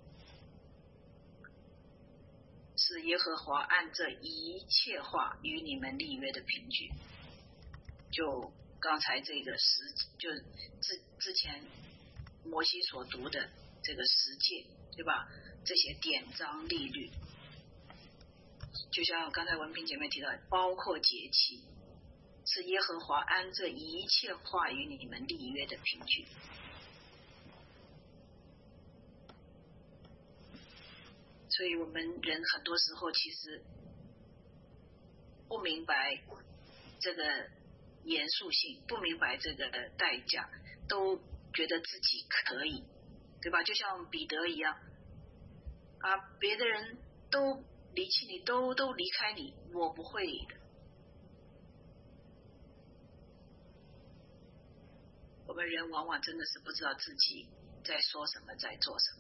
[SPEAKER 1] 是耶和华按这一切话与你们立约的凭据。就刚才这个就之前摩西所读的这个十诫，对吧？这些典章律例，就像刚才文萍姐妹提到，包括节期，是耶和华按这一切话与你们立约的凭据。所以我们人很多时候其实不明白这个严肃性，不明白这个代价，都觉得自己可以，对吧？就像彼得一样啊，别的人都离弃你，都离开你，我不会的。我们人往往真的是不知道自己在说什么，在做什么。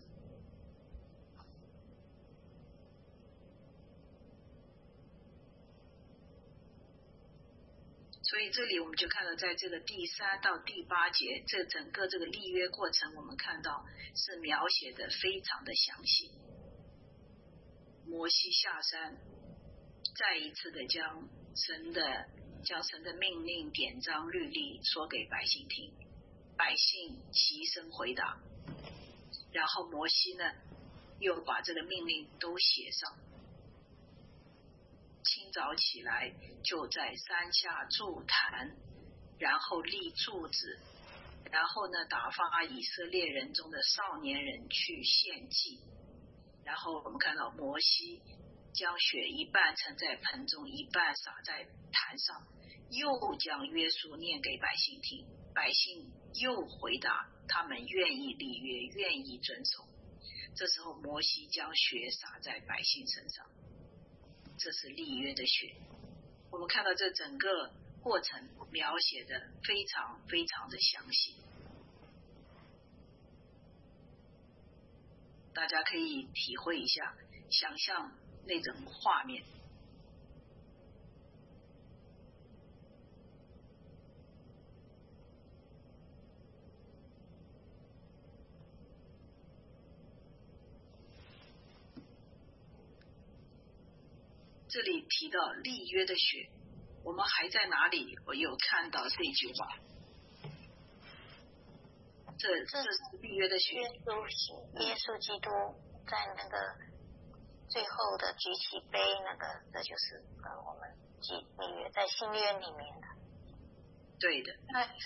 [SPEAKER 1] 所以这里我们就看到，在这个第3到第8节，这整个这个立约过程，我们看到是描写的非常的详细。摩西下山，再一次的将神的命令、典章、律例说给百姓听，百姓齐声回答。然后摩西呢，又把这个命令都写上。清早起来，就在山下筑坛， 然后立柱子，然后呢打发以色列人中的少年人去献祭。然后我们看到摩西将血一半盛在盆中，一半洒在坛上，又将约书念给百姓听，百姓又回答他们愿意立约，愿意遵守。这时候摩西将血洒在百姓身上，这是立约的血。我们看到这整个过程描写的非常非常的详细，大家可以体会一下，想象那种画面。这里提到立约的血，我们还在哪里我有看到这句话？这是立约的血。
[SPEAKER 4] 耶稣基督在那个最后的举起杯，这就是跟我们立约在新约里面的。
[SPEAKER 1] 对的。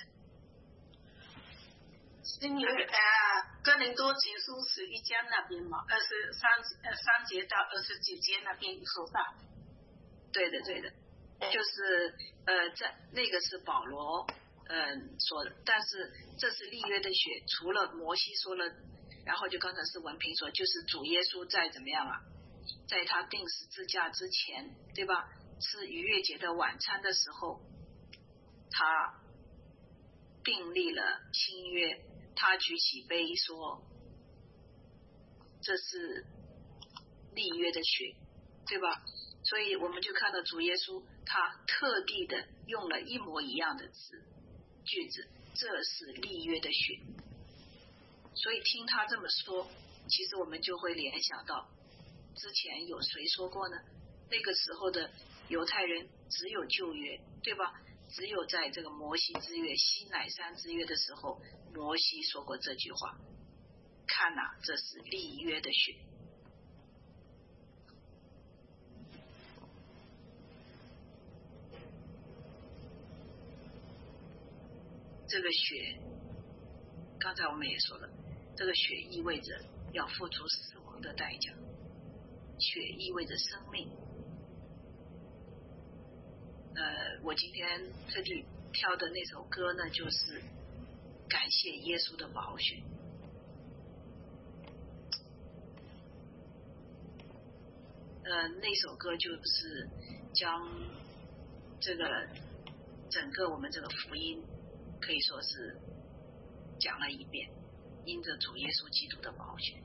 [SPEAKER 6] 新约哥林多前书11章那边嘛，3节到29节那边说到。
[SPEAKER 1] 对的，就是在那个是保罗说的，但是这是立约的血，除了摩西说了，然后就刚才是文平说，就是主耶稣在怎么样啊，在他钉十字架之前，对吧？吃逾越节的晚餐的时候，他订立了新约，他举起杯说，这是立约的血，对吧？所以我们就看到主耶稣他特地的用了一模一样的句子，这是立约的血。所以听他这么说，其实我们就会联想到之前有谁说过呢？那个时候的犹太人只有旧约，对吧？只有在这个摩西之约、西乃山之约的时候，摩西说过这句话，看哪，这是立约的血。这个血刚才我们也说了，这个血意味着要付出死亡的代价，血意味着生命。我今天特地挑的那首歌呢，就是感谢耶稣的宝血。那首歌就是将这个整个我们这个福音可以说是讲了一遍，因着主耶稣基督的宝血。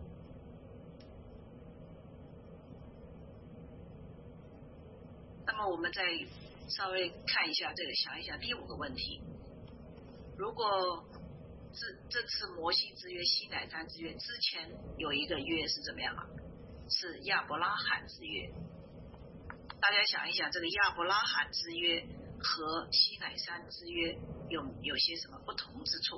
[SPEAKER 1] 那么我们再稍微看一下这个，想一想第5个问题，如果这次摩西之约、西乃山之约之前有一个约是怎么样啊？是亚伯拉罕之约。大家想一想，这个亚伯拉罕之约和西乃山之约有些什么不同之处？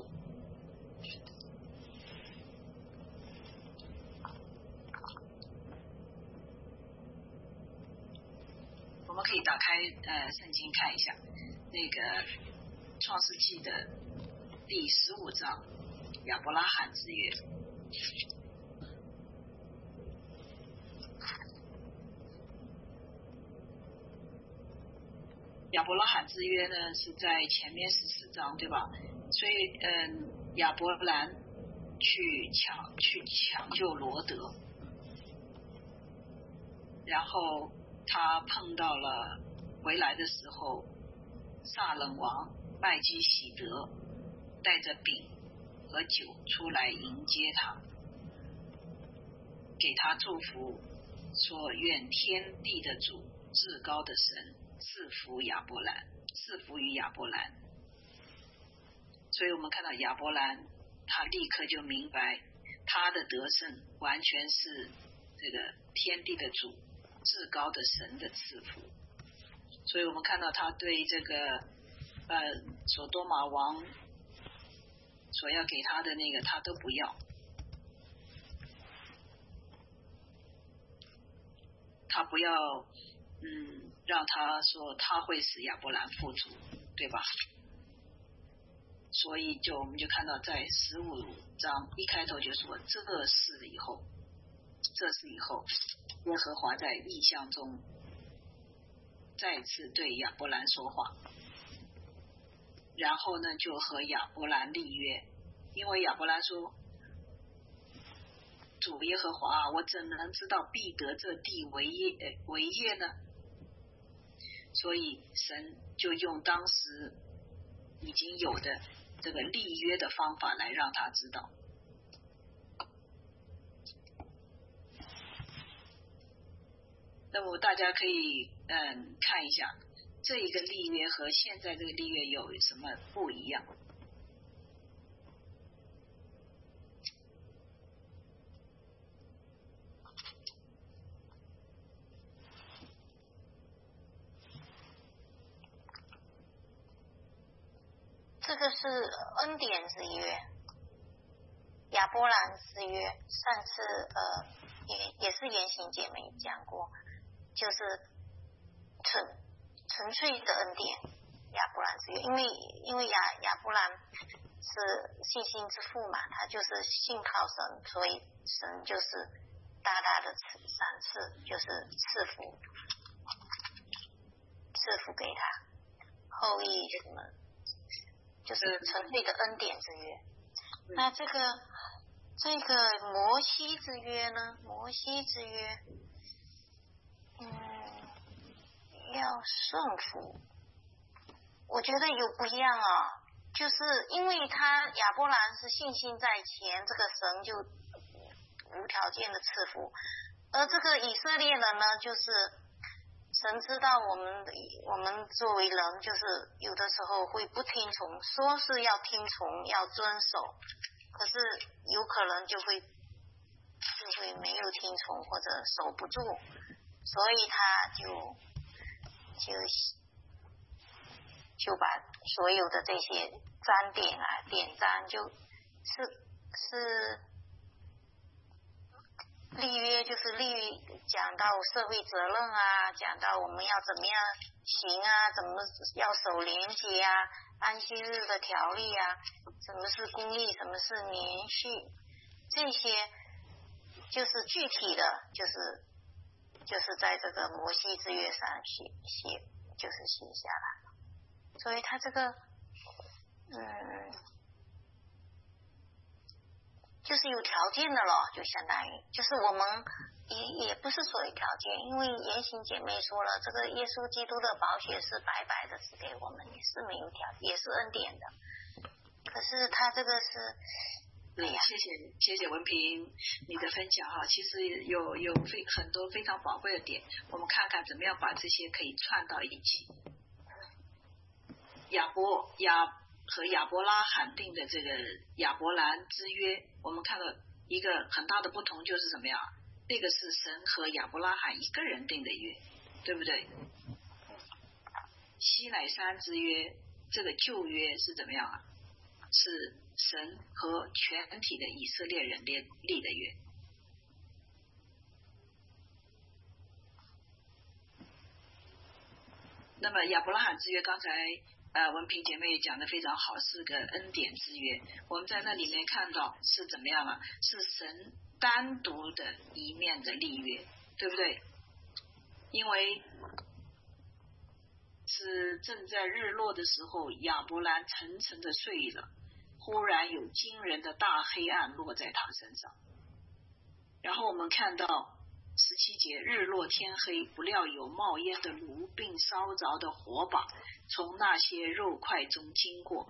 [SPEAKER 1] 我们可以打开圣经看一下，那个创世纪的第15章，亚伯拉罕之约。亚伯拉罕之约呢是在前面14章，对吧？所以亚伯兰去抢救罗德，然后他碰到了回来的时候，撒冷王麦基洗德带着饼和酒出来迎接他，给他祝福，说愿天地的主至高的神赐福于亚伯兰。所以我们看到亚伯兰他立刻就明白他的得胜完全是这个天地的主至高的神的赐福。所以我们看到他对这个所多玛王所要给他的那个他都不要，他不要让他说他会使亚伯兰富足，对吧？ 所以我们就看到在15章一开头就说这事以后，耶和华在异象中再次对亚伯兰说话，然后呢就和亚伯兰立约，因为亚伯兰说，主耶和华啊，我怎能知道必得这地为业呢？所以神就用当时已经有的这个立约的方法来让他知道。那么大家可以看一下这一个立约和现在这个立约有什么不一样。
[SPEAKER 4] 这个是恩典之约，亚伯兰之约。上次也是言行姐妹讲过，就是纯粹的恩典，亚伯兰之约。因为亚伯兰是信心之父嘛，他就是信靠神，所以神就是大大的赏赐，就是赐福给他后裔什么。就是纯粹的恩典之约。那这个摩西之约呢？摩西之约，要顺服，我觉得有不一样啊。就是因为亚伯兰是信心在前，这个神就无条件的赐福，而这个以色列人呢，就是神知道我们作为人，就是有的时候会不听从，说是要听从要遵守，可是有可能就会没有听从或者守不住，所以他就把所有的这些章点啊典章就是立约，就是讲到社会责任啊，讲到我们要怎么样行啊，怎么要守联结啊，安息日的条例啊，什么是公义，什么是连续，这些就是具体的，就是在这个摩西之约上写下来，所以他这个就是有条件的了，就相当于就是我们也不是所有条件，因为言行姐妹说了，这个耶稣基督的宝血是白白的赐给我们，也是没有条件，也是恩典的。可是他这个是，
[SPEAKER 1] 谢谢文平你的分享哈，其实有很多非常宝贵的点，我们看看怎么样把这些可以串到一起。和亚伯拉罕定的这个亚伯兰之约，我们看到一个很大的不同就是什么呀？那个是神和亚伯拉罕一个人定的约，对不对？西乃山之约，这个旧约是怎么样啊？是神和全体的以色列人立的约。那么亚伯拉罕之约，刚才文平姐妹讲的非常好，是个恩典之约。我们在那里面看到是怎么样啊？是神单独的一面的立约，对不对？因为是正在日落的时候，亚伯兰沉沉的睡了，忽然有惊人的大黑暗落在他身上。然后我们看到17节，日落天黑，不料有冒烟的炉并烧着的火把从那些肉块中经过。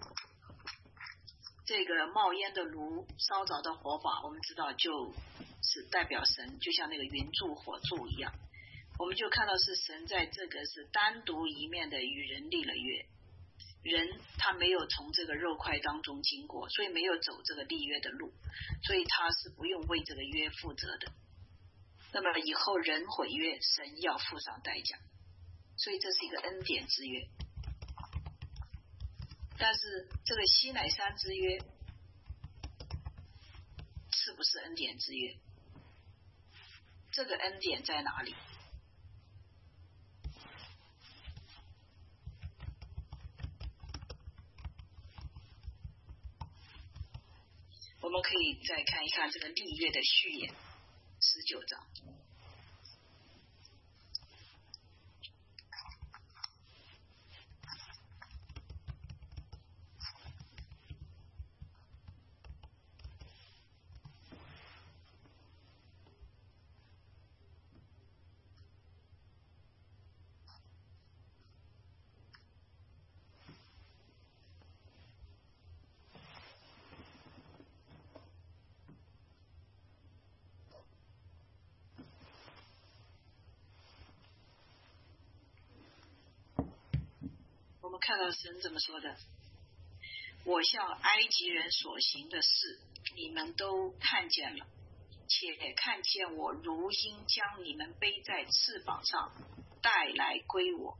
[SPEAKER 1] 这个冒烟的炉烧着的火把，我们知道就是代表神，就像那个云柱火柱一样。我们就看到是神在这个是单独一面的与人立了约，人他没有从这个肉块当中经过，所以没有走这个立约的路，所以他是不用为这个约负责的。那么以后人毁约，神要付上代价，所以这是一个恩典之约。但是这个西乃山之约是不是恩典之约？这个恩典在哪里？ 们可以再看一看这个立约的序言19章。我们看到神怎么说的，我向埃及人所行的事你们都看见了，且看见我如鹰将你们背在翅膀上带来归我，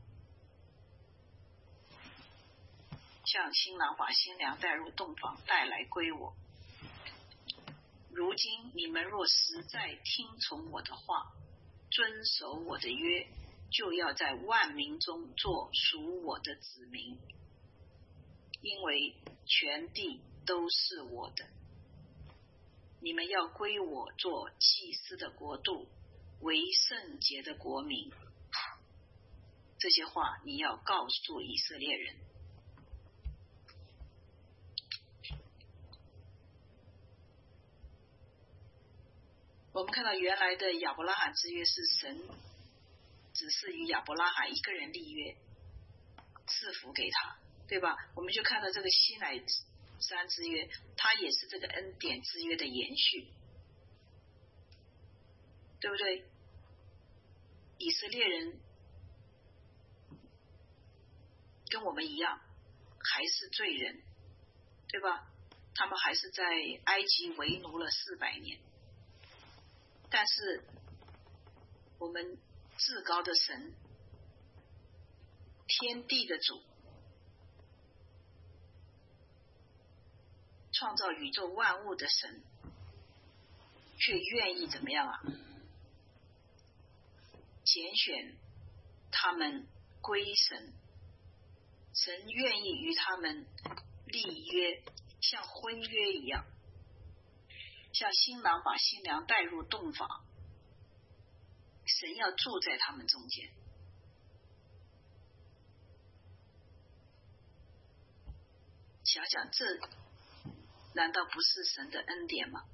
[SPEAKER 1] 像新郎把新娘带入洞房带来归我。如今你们若实在听从我的话，遵守我的约，就要在万民中做属我的子民，因为全地都是我的。你们要归我做祭司的国度，为圣洁的国民。这些话你要告诉以色列人。我们看到原来的亚伯拉罕之约是神只是与亚伯拉罕一个人立约，赐福给他，对吧？我们就看到这个西乃山之约，它也是这个恩典之约的延续，对不对？以色列人跟我们一样，还是罪人，对吧？他们还是在埃及为奴了400年，但是我们至高的神，天地的主，创造宇宙万物的神，却愿意怎么样啊？拣选他们归神，神愿意与他们立约，像婚约一样，像新郎把新娘带入洞房，神要住在他们中间。想想，这难道不是神的恩典吗？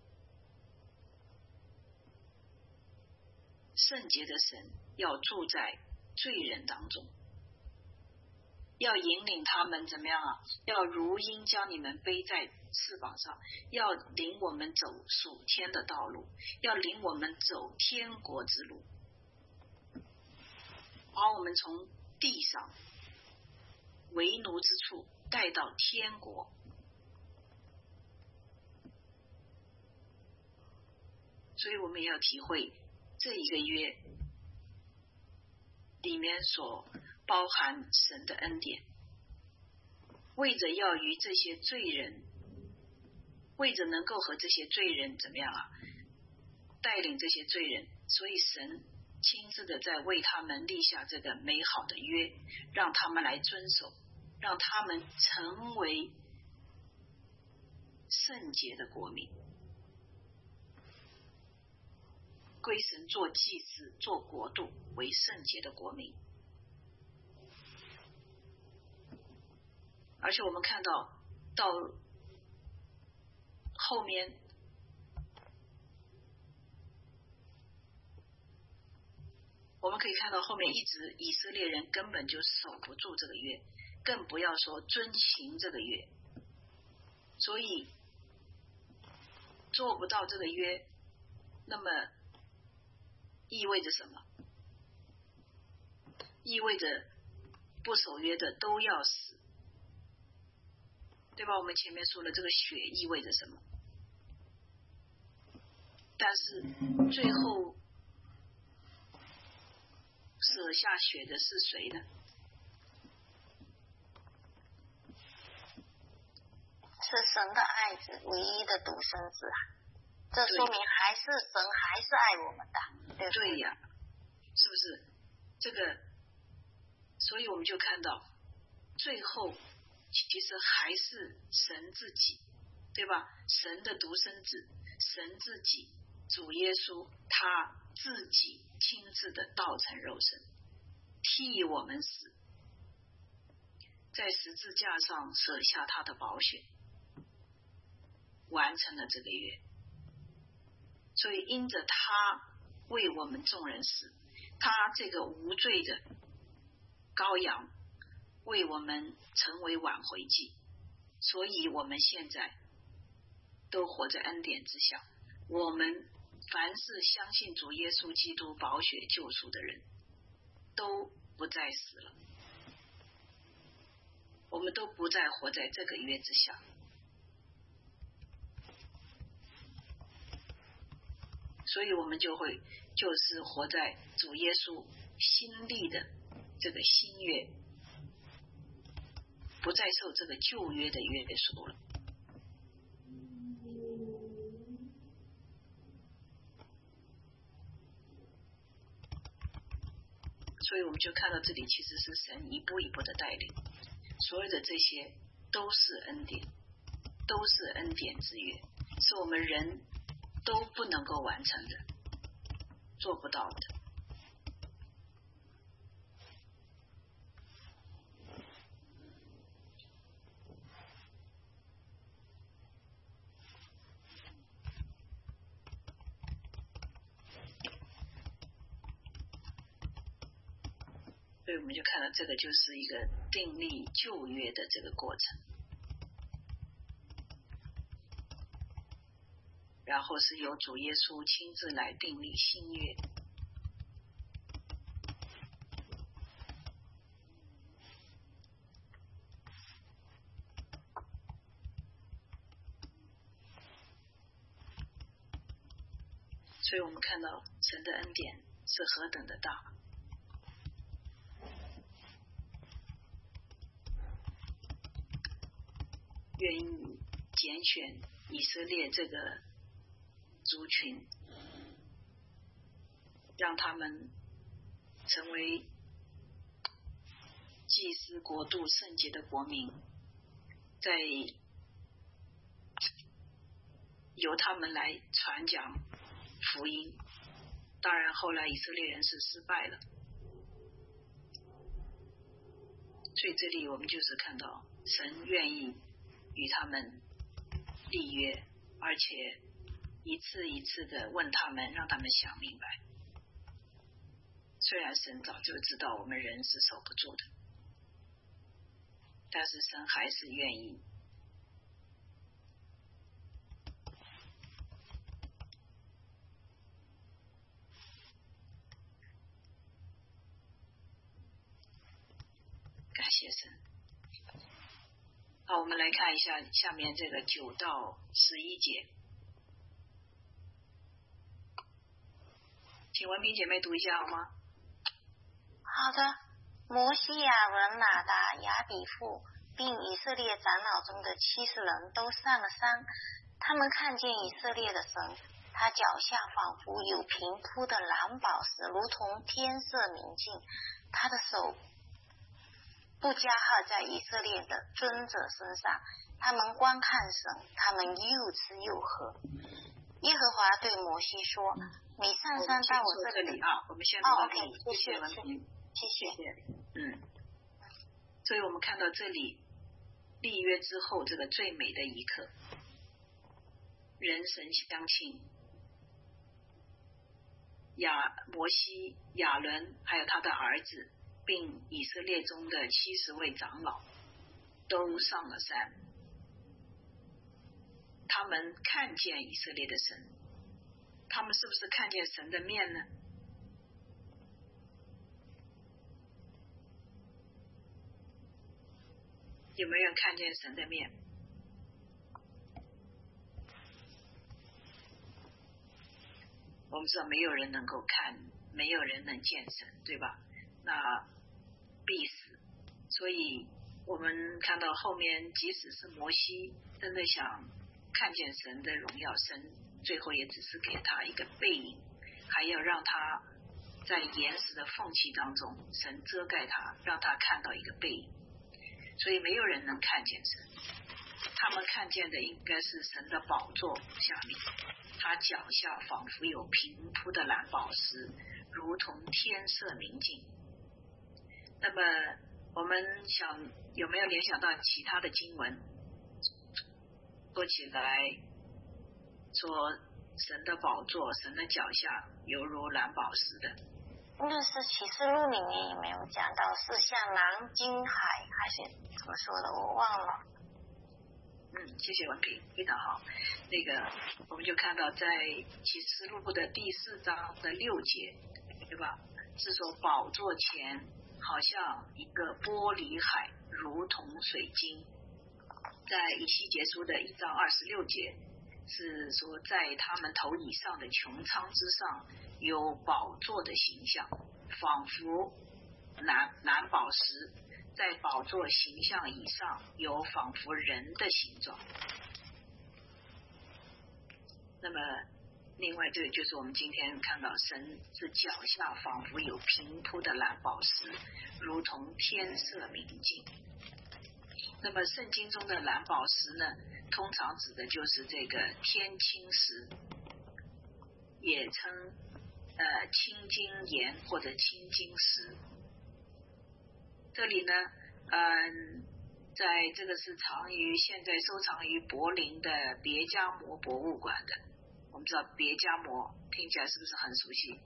[SPEAKER 1] 圣洁的神要住在罪人当中，要引领他们怎么样啊？要如鹰将你们背在翅膀上，要领我们走属天的道路，要领我们走天国之路，把我们从地上为奴之处带到天国。所以我们也要体会这一个约里面所包含神的恩典，为着要与这些罪人，为着能够和这些罪人怎么样啊？带领这些罪人，所以神亲自的在为他们立下这个美好的约，让他们来遵守，让他们成为圣洁的国民，归神做祭司，做国度，为圣洁的国民。而且我们看到后面我们可以看到后面一直以色列人根本就守不住这个约，更不要说遵行这个约，所以做不到这个约，那么意味着什么？意味着不守约的都要死，对吧？我们前面说了，这个血意味着什么？但是最后舍下血的是谁呢？
[SPEAKER 4] 是神的爱子，唯一的独生子啊！这说明还是神还是爱我们的，对不对？
[SPEAKER 1] 对呀，是不是？这个，所以我们就看到，最后其实还是神自己对吧？神的独生子，神自己，主耶稣他自己亲自的道成肉身，替我们死，在十字架上舍下他的宝血，完成了这个约。所以因着他为我们众人死，他这个无罪的羔羊为我们成为挽回祭，所以我们现在都活在恩典之下。我们凡是相信主耶稣基督宝血救赎的人，都不再死了，我们都不再活在这个约之下。所以我们就是活在主耶稣新立的这个新约，不再受这个旧约的约束了。所以我们就看到这里其实是神一步一步的带领，所有的这些都是恩典，都是恩典之约，是我们人都不能够完成的，做不到的。所以我们就看到这个就是一个订立旧约的这个过程，然后是由主耶稣亲自来订立新约。所以我们看到神的恩典是何等的大。愿意拣选以色列这个族群，让他们成为祭司国度圣洁的国民，在由他们来传讲福音。当然后来以色列人是失败了，所以这里我们就是看到神愿意与他们立约，而且一次一次的问他们，让他们想明白。虽然神早就知道我们人是守不住的，但是神还是愿意。感谢神。好，我们来看一下下面这个9到11节，请文萍姐妹读一下好吗？
[SPEAKER 4] 好的。摩西、亚伦、拿达、亚比户并以色列长老中的70人都上了山，他们看见以色列的神，他脚下仿佛有平铺的蓝宝石，如同天色明净，他的手不加号在以色列的尊者身上，他们观看神，他们又吃又喝。耶和华对摩西说：“你上山到我这里
[SPEAKER 1] 啊，我们先读到这里。
[SPEAKER 4] 谢谢文
[SPEAKER 1] 萍，
[SPEAKER 4] 谢谢。
[SPEAKER 1] 所以我们看到这里立约之后这个最美的一刻，人神相亲，摩西、亚伦还有他的儿子，并以色列中的70位长老都上了山，他们看见以色列的神，他们是不是看见神的面呢？有没有人看见神的面？我们知道没有人能够看，没有人能见神，对吧？那必死。所以我们看到后面，即使是摩西真的想看见神的荣耀，神最后也只是给他一个背影，还要让他在岩石的缝隙当中，神遮盖他，让他看到一个背影。所以没有人能看见神， 他们看见的应该是神的宝座下面，他脚下仿佛有平铺的蓝宝石，如同天色明净。那么我们有没有联想到其他的经文说起来说神的宝座，神的脚下犹如蓝宝石的？
[SPEAKER 4] 那是启示录里面有没有讲到是像蓝金海还是怎么说的，我忘了。
[SPEAKER 1] 谢谢文平，非常好。那个我们就看到在启示录的第4章的6节，对吧？是说宝座前好像一个玻璃海，如同水晶。在以西结书的1章26节是说，在他们头以上的穹苍之上有宝座的形象，仿佛蓝宝石，在宝座形象以上有仿佛人的形状。那么另外这个就是我们今天看到神是脚下仿佛有平铺的蓝宝石，如同天色明净。那么圣经中的蓝宝石呢，通常指的就是这个天青石，也称青金岩或者青金石。这里呢在这个是现在收藏于柏林的别加摩博物馆的。我们知道别加摩听起来是不是很熟悉？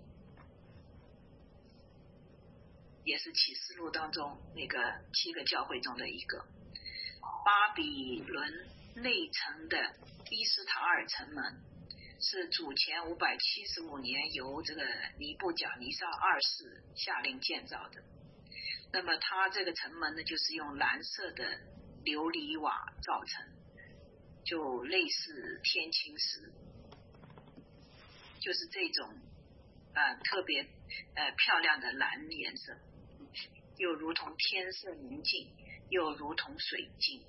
[SPEAKER 1] 也是启示录当中那个7个教会中的一个。巴比伦内城的伊斯塔尔城门是主前575年由这个尼布甲尼撒2世下令建造的。那么它这个城门呢，就是用蓝色的琉璃瓦造成，就类似天青石，就是这种特别漂亮的蓝颜色，又如同天色明净，又如同水晶。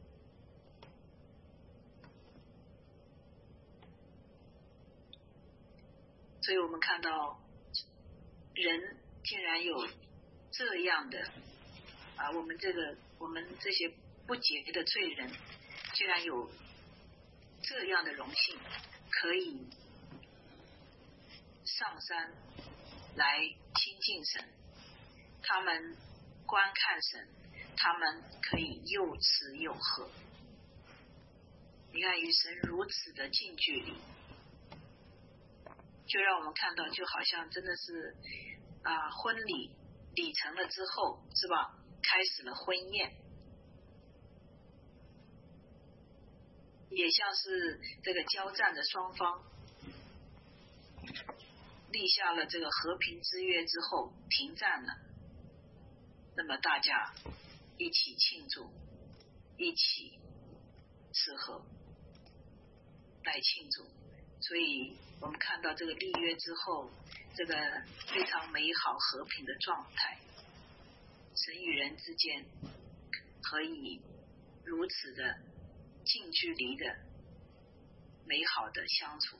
[SPEAKER 1] 所以我们看到人竟然有这样的我们这些不洁的罪人竟然有这样的荣幸，可以上山来亲近神，他们观看神，他们可以又吃又喝。你看与神如此的近距离，就让我们看到就好像真的是婚礼礼成了之后，是吧，开始了婚宴，也像是这个交战的双方立下了这个和平之约之后停战了，那么大家一起庆祝，一起吃喝来庆祝。所以我们看到这个立约之后，这个非常美好和平的状态，神与人之间可以如此的近距离的美好的相处，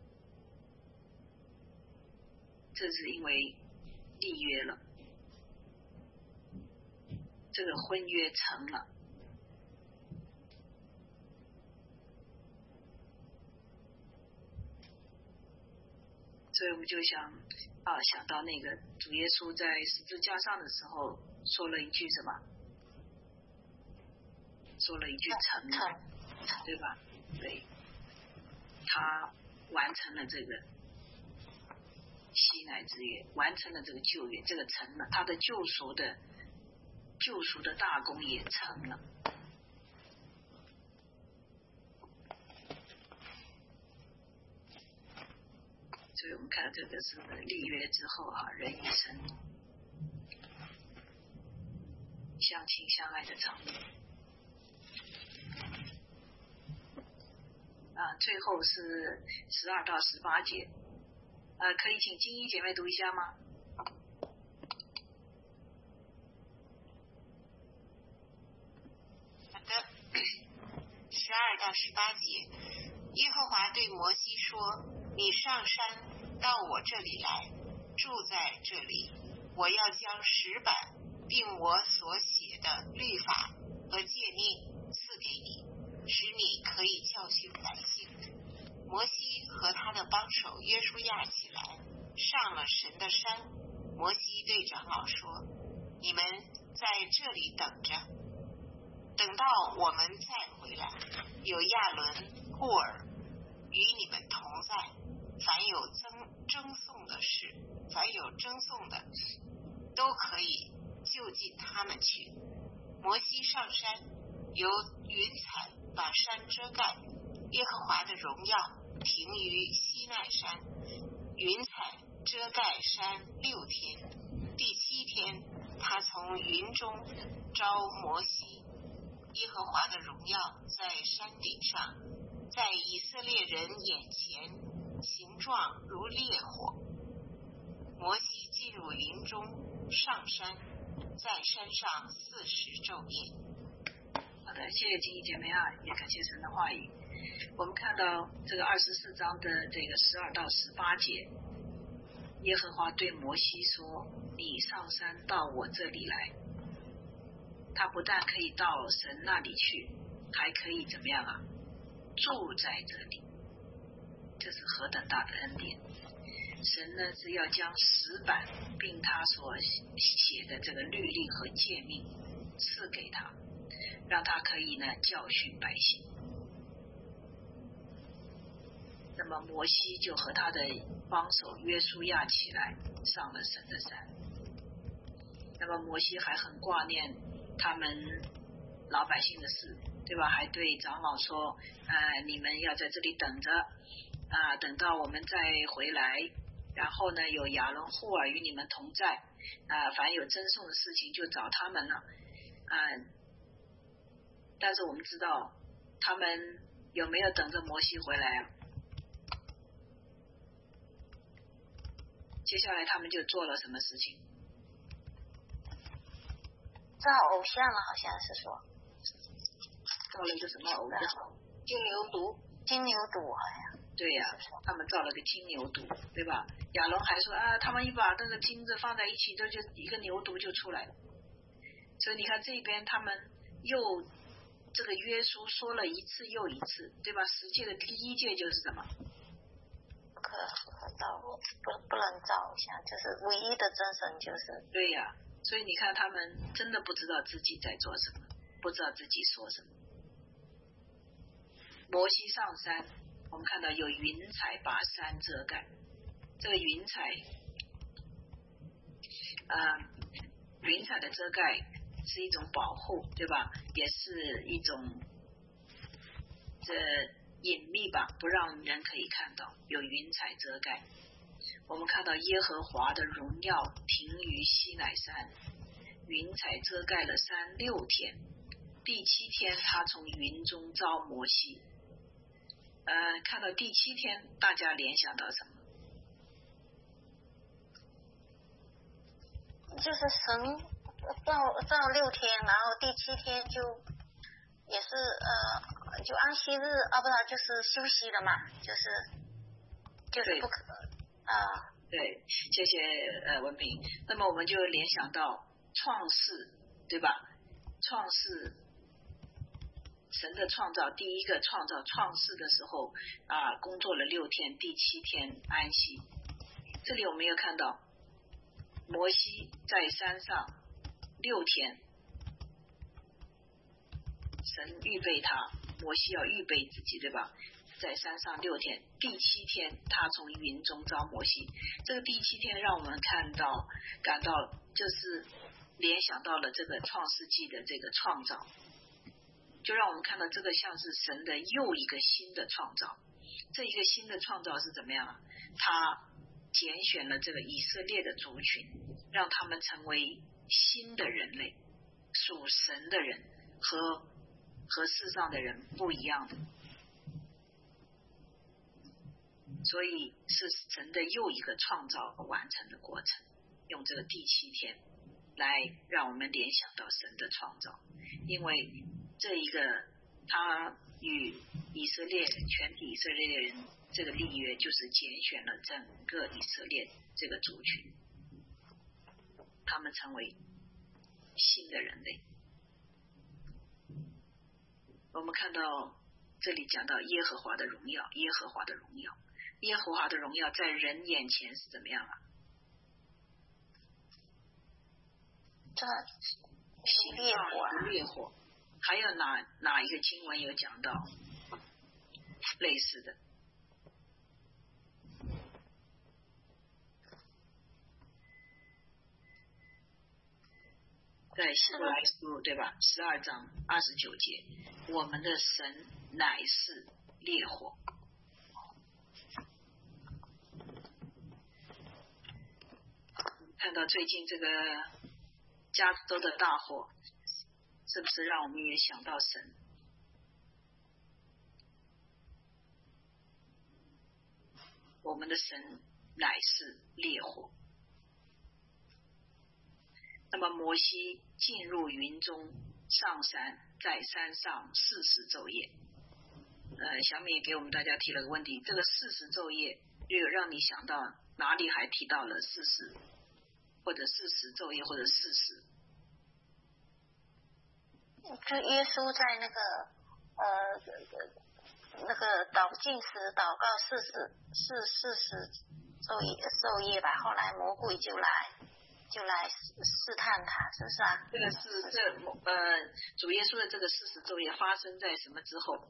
[SPEAKER 1] 这是因为立约了，这个婚约成了。所以我们就想到那个主耶稣在十字架上的时候说了一句什么？说了一句成了，对吧？对，他完成了这个西乃之约，完成了这个旧约，这个成了，他的救赎的大功也成了。所以我们看到这个是立约之后人与神相亲相爱的场面。最后是12到18节，可以请金一姐妹读一下吗？
[SPEAKER 3] 好的，12到18节，耶和华对摩西说：“你上山到我这里来，住在这里，我要将石板并我所写的律法和诫命赐给你。 使你可以教训百姓。摩西和他的帮手约书亚起来，上了神的山。摩西对长老说：你们在这里等着，等到我们再回来。有亚伦、户尔与你们同在，凡有争讼的事，凡有争讼的，都可以就近他们去。摩西上山，由云彩把山遮盖，耶和华的荣耀停于西奈山，云彩遮盖山6天，第7天，他从云中招摩西，耶和华的荣耀在山顶上，在以色列人眼前，形状如烈火。摩西进入林中，上山，在山上40昼夜。
[SPEAKER 1] 好的，谢谢金怡姐妹啊，也感谢神的话语。我们看到这个24章的这个12到18节，耶和华对摩西说：你上山到我这里来。他不但可以到神那里去，还可以怎么样啊？住在这里，这是何等大的恩典！神呢是要将石板并他所写的这个律例和诫命赐给他，让他可以呢教训百姓。那么摩西就和他的帮手约书亚起来，上了神的山。那么摩西还很挂念他们老百姓的事，对吧？还对长老说，你们要在这里等着，等到我们再回来。然后呢，有亚伦、户尔与你们同在，凡有争讼的事情就找他们了。但是我们知道，他们有没有等着摩西回来啊？接下来他们就做了什么事情？
[SPEAKER 4] 造偶像了，好像是说
[SPEAKER 1] 造了一个什么偶像？
[SPEAKER 4] 金牛犊好像。
[SPEAKER 1] 对呀，他们造了个金牛犊，对吧？亚伦还说他们一把那个金子放在一起，就一个牛犊就出来了。所以你看这边他们又这个约书说了一次又一次，对吧？10诫的第1诫就是什么？
[SPEAKER 4] 不可造，不能造偶像，就是唯一的真神就是。
[SPEAKER 1] 对呀，所以你看他们真的不知道自己在做什么，不知道自己说什么。摩西上山，我们看到有云彩把山遮盖，这个云彩的遮盖是一种保护，对吧？也是一种隐秘吧，不让人可以看到，有云彩遮盖。我们看到耶和华的荣耀停于西乃山，云彩遮盖了山6天，第7天他从云中招摩西。看到第7天，大家联想到什么？
[SPEAKER 4] 就是神造6天，然后第7天就也是就安息日不然就是休息了嘛，就是不可
[SPEAKER 1] 对，谢谢文平。那么我们就联想到创世，对吧？创世神的创造，第一个创造创世的时候工作了6天，第7天安息。这里我们有看到摩西在山上6天，神预备他，摩西要预备自己，对吧？在山上6天，第7天他从云中招摩西。这个第7天让我们感到就是联想到了这个创世纪的这个创造，就让我们看到这个像是神的又一个新的创造。这一个新的创造是怎么样啊？他拣选了这个以色列的族群，让他们成为新的人类，属神的人，和世上的人不一样的。所以是神的又一个创造完成的过程，用这个第7天来让我们联想到神的创造。因为这一个他与以色列全体以色列人这个立约，就是拣选了整个以色列这个族群，他们成为新的人类。 我们看到这里讲到耶和华的荣耀，耶和华的荣耀，耶和华的荣耀在人眼前是怎么样啊？
[SPEAKER 4] 这是烈火啊，
[SPEAKER 1] 烈火。还有哪一个经文有讲到类似的？在希伯来书对吧？12章29节，我们的神乃是烈火。看到最近这个加州的大火，是不是让我们也想到神？我们的神乃是烈火。那么摩西进入云中上山，在山上40昼夜。小米也给我们大家提了个问题，这个40昼夜又有让你想到哪里还提到了40，或者40昼夜，或者40？
[SPEAKER 4] 就耶稣在那个进食祷告40昼夜吧，后来魔鬼就来试探他，是不是啊？
[SPEAKER 1] 这个是主耶稣的这个40昼夜发生在什么之后？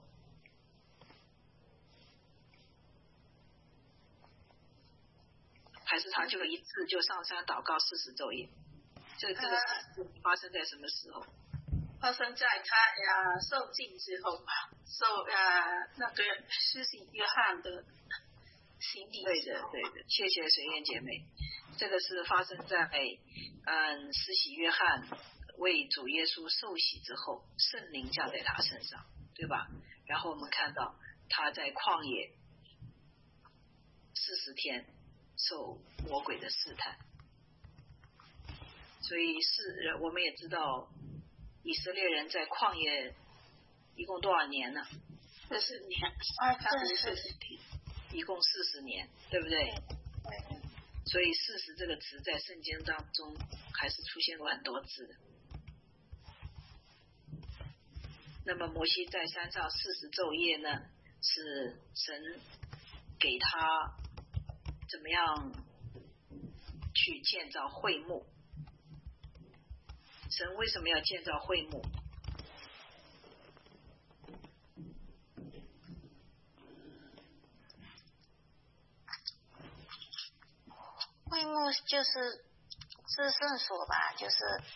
[SPEAKER 1] 还是他就一次就上山祷告40昼夜？这个事发生在什么时候？
[SPEAKER 6] 发生在他受浸之后吧，那个施洗约翰的洗礼。
[SPEAKER 1] 对的，谢谢水燕姐妹。这个是发生在施洗约翰为主耶稣受洗之后，圣灵降在他身上，对吧？然后我们看到他在旷野40天受魔鬼的试探，所以我们也知道以色列人在旷野一共多少年呢
[SPEAKER 6] ？40年
[SPEAKER 4] ，40
[SPEAKER 1] 天，一共40年，对不对？所以40这个词在圣经当中还是出现过很多次的。那么摩西在山上40昼夜呢，是神给他怎么样去建造会幕？神为什么要建造会幕？
[SPEAKER 4] 会幕就是至圣所吧，就是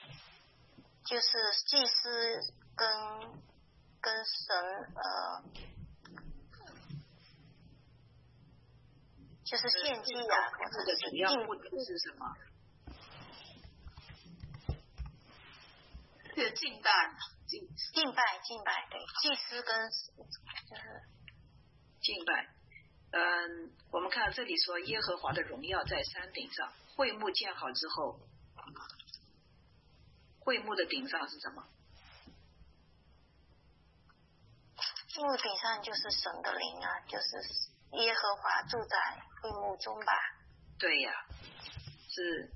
[SPEAKER 4] 祭司跟神就是献祭啊，或者是
[SPEAKER 1] 主要目的是什么？
[SPEAKER 6] 是敬拜，
[SPEAKER 4] 对，祭司跟就是
[SPEAKER 1] 敬拜。我们看这里说耶和华的荣耀在山顶上，会幕建好之后，会幕的顶上是什么？
[SPEAKER 4] 幕顶上就是神的灵啊，就是耶和华住在会幕中吧？对
[SPEAKER 1] 呀，是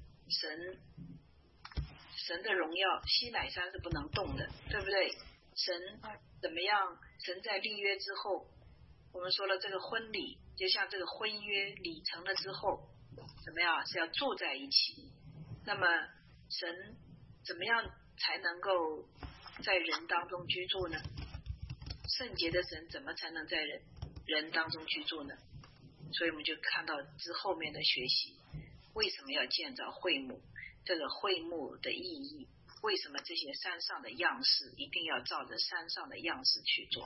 [SPEAKER 1] 神的荣耀，西乃山是不能动的，对不对？神怎么样？神在立约之后，我们说了这个婚礼，就像这个婚约礼成了之后，怎么样是要住在一起？那么神怎么样才能够在人当中居住呢？圣洁的神怎么才能在人当中居住呢？所以我们就看到之后面的学习，为什么要建造会幕？这个会幕的意义，为什么这些山上的样式一定要照着山上的样式去做？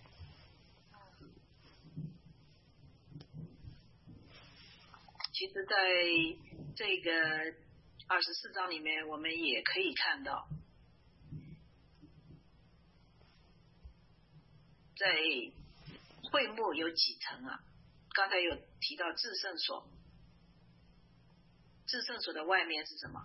[SPEAKER 1] 其实在这个24章里面，我们也可以看到，在会幕有几层啊？刚才有提到至圣所，至圣所的外面是什么？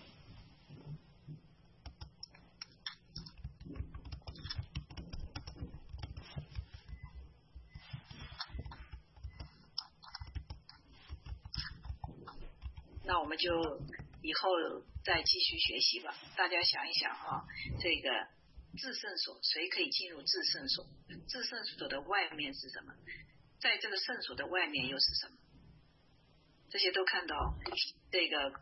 [SPEAKER 1] 那我们就以后再继续学习吧。大家想一想啊，这个至圣所，谁可以进入至圣所？至圣所的外面是什么？在这个圣所的外面又是什么？这些都看到这个，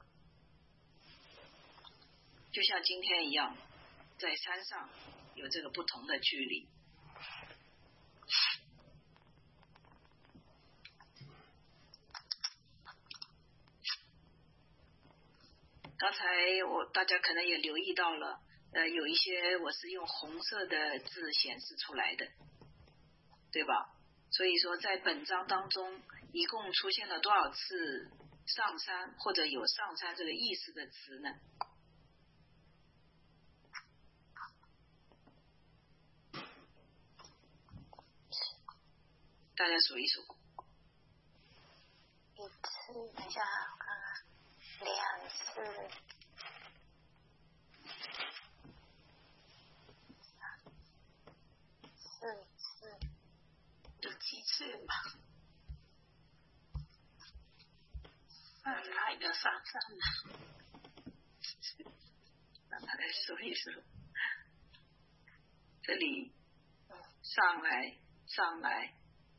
[SPEAKER 1] 就像今天一样，在山上有这个不同的距离。刚才大家可能也留意到了，有一些我是用红色的字显示出来的，对吧？所以说在本章当中一共出现了多少次上山或者有上山这个意思的词呢？大家数一数。
[SPEAKER 4] 一次，等一下我看看，2次。4次，
[SPEAKER 6] 有几次吧？来的上山了，
[SPEAKER 1] 让他来数一数。这里上来，上来。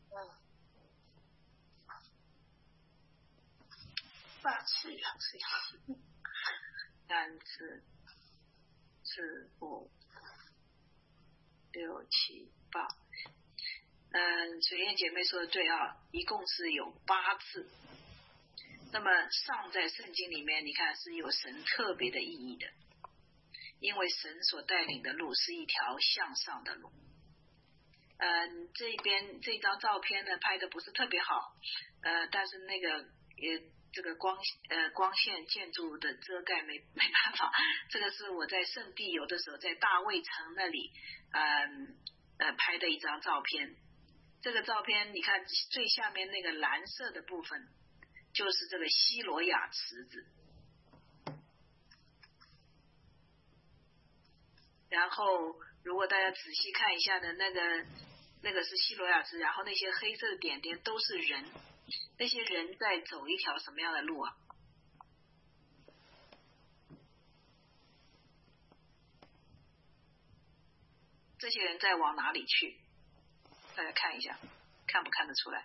[SPEAKER 6] 8次好像。
[SPEAKER 1] 3次、4、5、6、7、8。水燕姐妹说的对啊，一共是有8次。那么上在圣经里面，你看是有神特别的意义的，因为神所带领的路是一条向上的路。这边这张照片呢拍的不是特别好，但是那个这个光线建筑的遮盖没办法，这个是我在圣地有的时候在大卫城那里拍的一张照片。这个照片你看最下面那个蓝色的部分就是这个西罗亚池子，然后如果大家仔细看一下的那个是西罗亚池，然后那些黑色的点点都是人，那些人在走一条什么样的路啊？这些人在往哪里去？大家看一下，看不看得出来？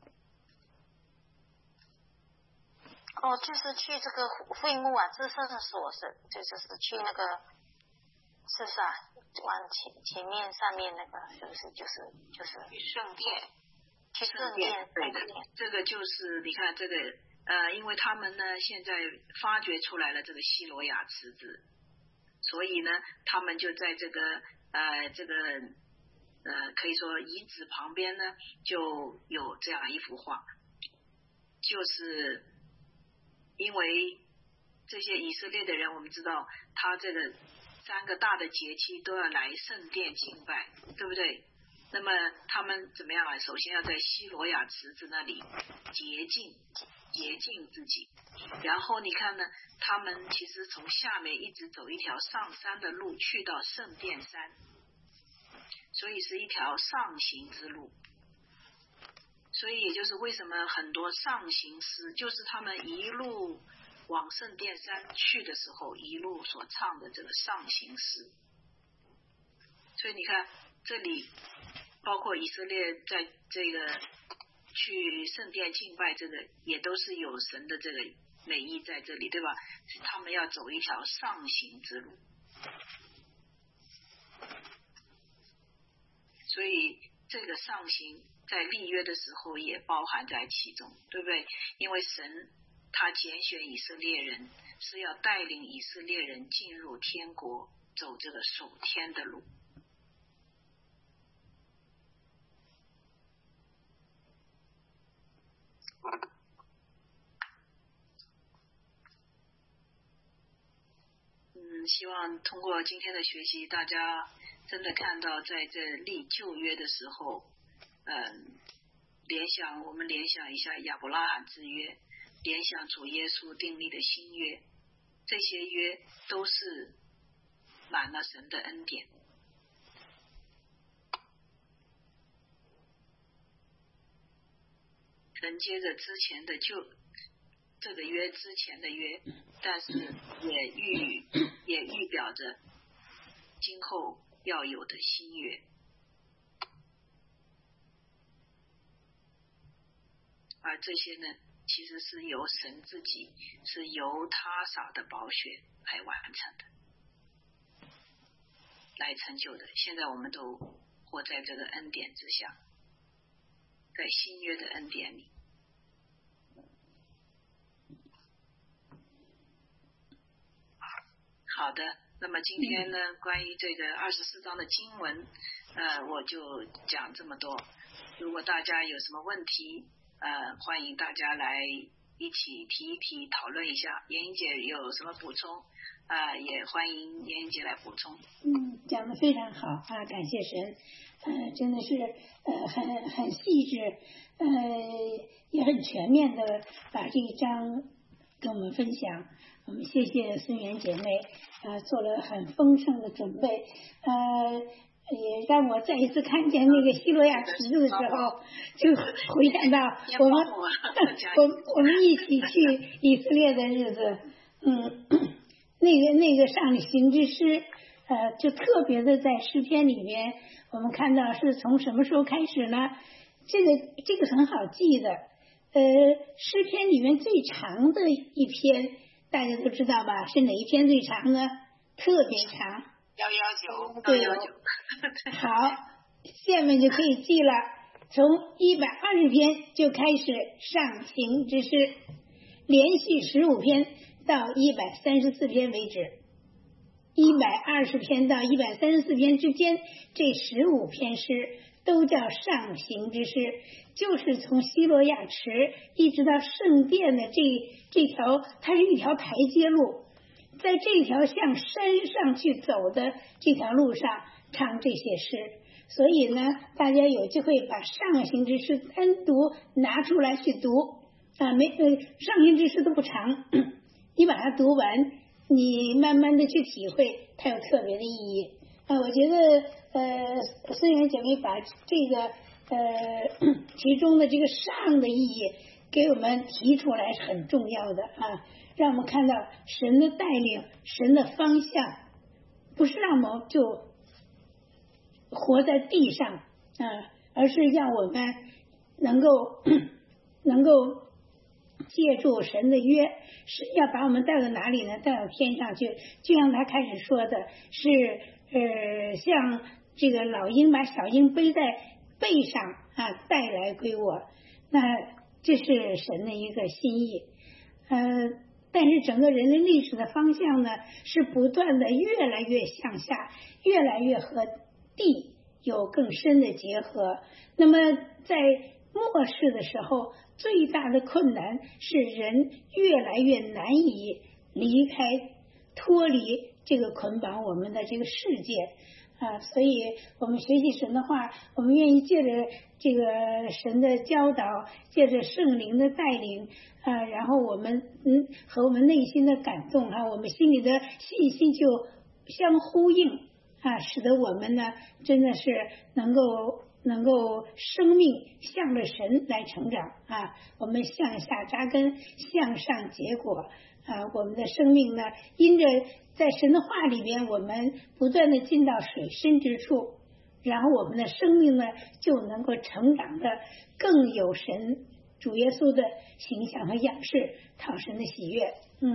[SPEAKER 4] 哦，就是去这个会幕啊，至圣所就是去那个，是不是啊？往前面上面那个是不是就是
[SPEAKER 6] 圣殿？
[SPEAKER 4] 去圣殿，
[SPEAKER 1] 对的，这个就是你看这个因为他们呢现在发掘出来了这个西罗亚池子，所以呢他们就在这个可以说遗址旁边呢就有这样一幅画，就是因为这些以色列的人，我们知道他这个3个大的节期都要来圣殿敬拜，对不对？那么他们怎么样啊？首先要在西罗亚池子那里洁净自己，然后你看呢，他们其实从下面一直走一条上山的路去到圣殿山，所以是一条上行之路。所以也就是为什么很多上行诗就是他们一路往圣殿山去的时候一路所唱的这个上行诗。所以你看这里包括以色列在这个去圣殿敬拜，这个也都是有神的这个美意在这里，对吧？他们要走一条上行之路，所以这个上行在立约的时候也包含在其中，对不对？因为神他拣选以色列人是要带领以色列人进入天国，走这个属天的路。希望通过今天的学习，大家真的看到在这立旧约的时候，我们联想一下亚伯拉罕之约，联想主耶稣订立的新约，这些约都是满了神的恩典。承接着之前的这个约之前的约，但是也预表着今后要有的心愿。而这些呢，其实是由神自己，是由他洒的宝血来完成的，来成就的。现在我们都活在这个恩典之下，在新约的恩典里。好的，那么今天呢，关于这个24章的经文，我就讲这么多。如果大家有什么问题，欢迎大家来一起提一提，讨论一下。妍莹姐有什么补充，也欢迎妍莹姐来补充。
[SPEAKER 7] 讲得非常好啊，感谢神，真的是很细致，也很全面的把这一章跟我们分享。我们谢谢孙媛姐妹，做了很丰盛的准备，也让我再一次看见那个希罗亚池子的时候，就回想到我们一起去以色列的日子，那个上行之诗，就特别的在诗篇里面，我们看到是从什么时候开始呢？这个很好记的，诗篇里面最长的一篇。大家都知道吧？是哪一篇最长呢？特别长
[SPEAKER 6] 119。
[SPEAKER 7] 对好，下面就可以记了。从120篇就开始上行之诗，连续15篇到134篇为止。120篇到134篇之间，这15篇诗都叫上行之诗，就是从希罗亚池一直到圣殿的这条，它是一条台阶路，在这条向山上去走的这条路上唱这些诗。所以呢，大家有机会把上行之诗单独拿出来去读上行之诗都不长，你把它读完，你慢慢的去体会它有特别的意义。我觉得孙媛姐妹把这个其中的这个上的意义给我们提出来是很重要的让我们看到神的带领，神的方向，不是让我们就活在地上而是让我们能够借助神的约，是要把我们带到哪里呢？带到天上去。就像他开始说的是像这个老鹰把小鹰背在背上带来归我，那这是神的一个心意。但是整个人类历史的方向呢，是不断的越来越向下，越来越和地有更深的结合。那么在末世的时候，最大的困难是人越来越难以离开脱离这个捆绑我们的这个世界所以我们学习神的话，我们愿意借着这个神的教导，借着圣灵的带领然后我们和我们内心的感动我们心里的信心就相呼应使得我们呢真的是能够生命向着神来成长我们向下扎根，向上结果我们的生命呢因着在神的话里边，我们不断的进到水深之处，然后我们的生命呢就能够成长的更有神主耶稣的形象和样式，讨神的喜悦。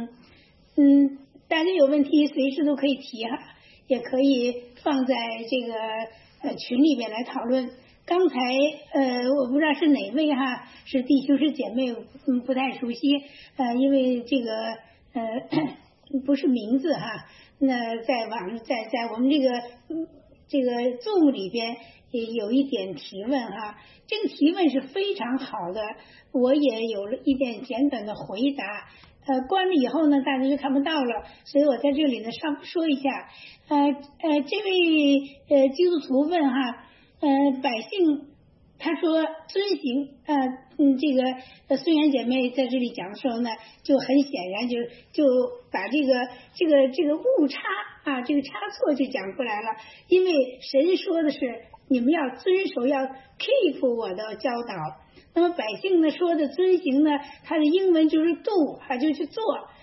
[SPEAKER 7] 大家有问题随时都可以提也可以放在这个群里面来讨论。刚才我不知道是哪位是弟兄是姐妹不太熟悉因为这个不是名字那在我们这个Zoom里边也有一点提问这个提问是非常好的，我也有了一点简短的回答关了以后呢大家就看不到了，所以我在这里呢稍微说一下这位基督徒问百姓他说遵行这个孙媛姐妹在这里讲的时候呢，就很显然就把这个误差这个差错就讲出来了。因为神说的是你们要遵守，要 keep 我的教导。那么百姓呢说的遵行呢，它的英文就是 do 就去做。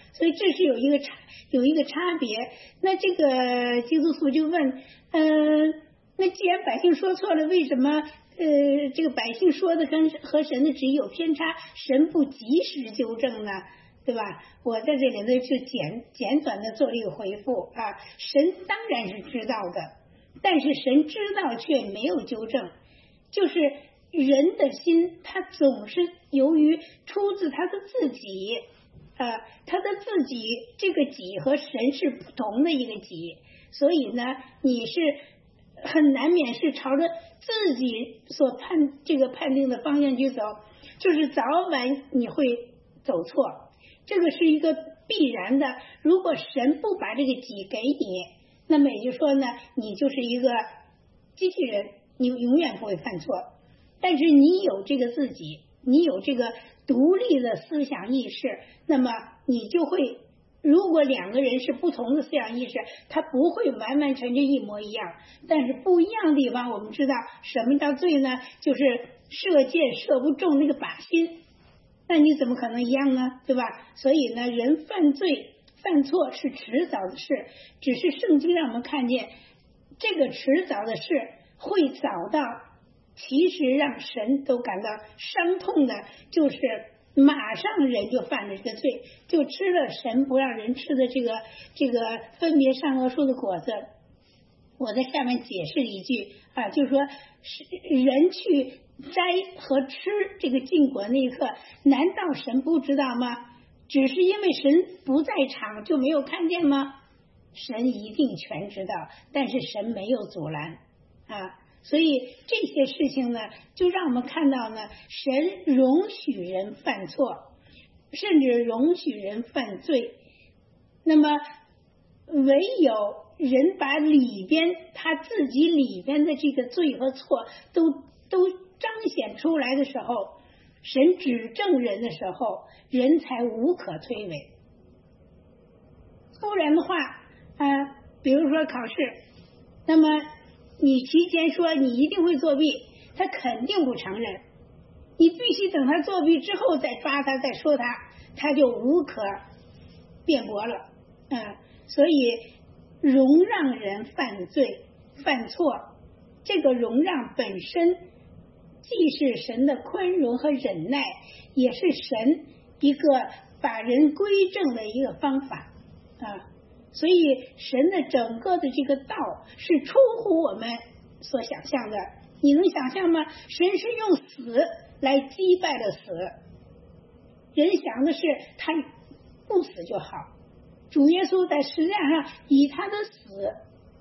[SPEAKER 7] 所以这是有一个差别。那这个基督徒就问，那既然百姓说错了，为什么这个百姓说的和神的旨意有偏差，神不及时纠正呢？对吧？我在这里头就简短的做了一个回复啊，神当然是知道的，但是神知道却没有纠正，就是人的心他总是由于出自他的自己，他的自己这个己和神是不同的一个己，所以呢，你是很难免是朝着自己所判定的方向去走，就是早晚你会走错。这个是一个必然的，如果神不把这个己给你，那么也就是说呢，你就是一个机器人，你永远不会犯错。但是你有这个自己，你有这个独立的思想意识，那么你就会，如果两个人是不同的思想意识，他不会完完全全一模一样，但是不一样的地方，我们知道什么叫罪呢？就是射箭射不中那个靶心，那你怎么可能一样呢？对吧？所以呢，人犯罪犯错是迟早的事，只是圣经让我们看见这个迟早的事会早到其实让神都感到伤痛的，就是马上人就犯了这个罪，就吃了神不让人吃的这个分别善恶树的果子。我在下面解释一句啊，就是说人去摘和吃这个禁果那一刻，难道神不知道吗？只是因为神不在场就没有看见吗？神一定全知道，但是神没有阻拦啊。所以这些事情呢，就让我们看到呢，神容许人犯错，甚至容许人犯罪。那么唯有人把里边他自己里边的这个罪和错都彰显出来的时候，神指正人的时候，人才无可推诿。不然的话比如说考试，那么你提前说你一定会作弊，他肯定不承认，你必须等他作弊之后再抓他，再说他就无可辩驳了。所以容让人犯罪犯错，这个容让本身既是神的宽容和忍耐，也是神一个把人归正的一个方法所以神的整个的这个道是出乎我们所想象的。你能想象吗？神是用死来击败了死，人想的是他不死就好，主耶稣在十字架上以他的死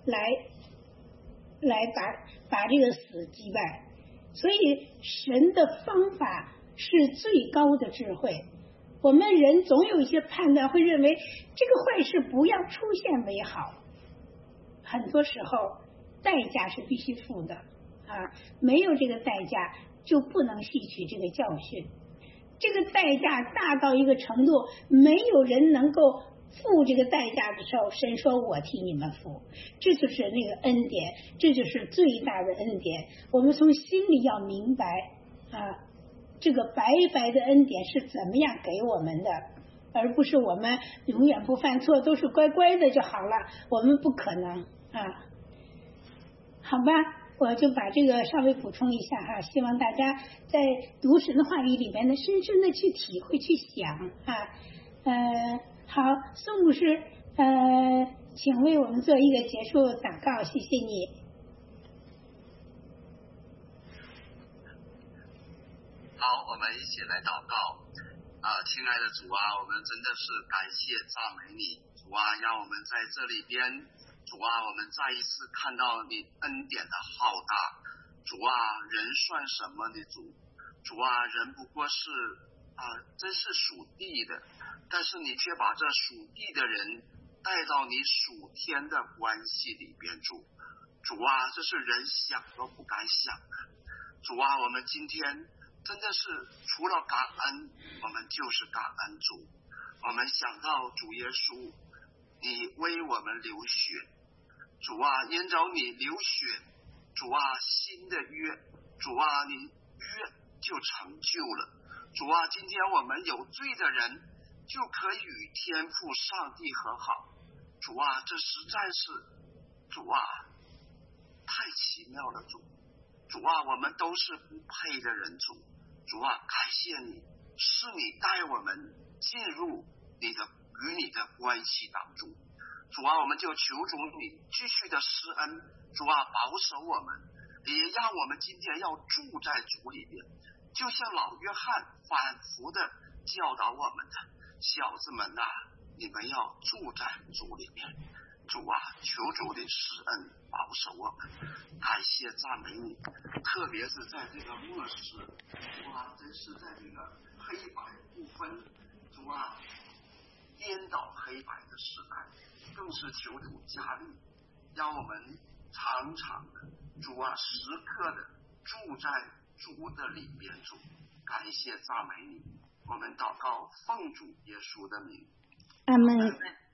[SPEAKER 7] 来把这个死击败。所以神的方法是最高的智慧。我们人总有一些判断，会认为这个坏事不要出现为好，很多时候代价是必须付的没有这个代价就不能吸取这个教训。这个代价大到一个程度，没有人能够付这个代价的时候，神说我替你们付，这就是那个恩典，这就是最大的恩典。我们从心里要明白这个白白的恩典是怎么样给我们的，而不是我们永远不犯错，都是乖乖的就好了，我们不可能好吧，我就把这个稍微补充一下希望大家在读神的话语里面呢，深深的去体会去想好，宋牧师请为我们做一个结束祷告，谢谢你。
[SPEAKER 8] 好，我们一起来祷告亲爱的主我们真的是感谢赞美你，主让我们在这里边，主我们再一次看到你恩典的浩大，主人算什么呢？主人不过是真是属地的，但是你却把这属地的人带到你属天的关系里边住，主这是人想都不敢想的。主我们今天真的是除了感恩，我们就是感恩主。我们想到主耶稣，你为我们流血，主因着你流血，主新的约，主你约就成就了。主今天我们有罪的人就可以与天父上帝和好。主啊，这实在是主啊太奇妙了。主啊，我们都是不配的人。主啊，感谢你，是你带我们进入与你的关系当中。主啊，我们就求主你继续的施恩。主啊，保守我们，也让我们今天要住在主里面，就像老约翰反复的教导我们的，小子们啊，你们要住在主里面。主啊，求主的施恩保守我们，感谢赞美你。特别是在这个末世，主啊，真是在这个黑白不分，主啊，颠倒黑白的时代，更是求主加力，让我们常常的主啊，时刻的住在主的里边。主，感谢赞美你，我们祷告奉主耶稣的名，
[SPEAKER 7] 阿门。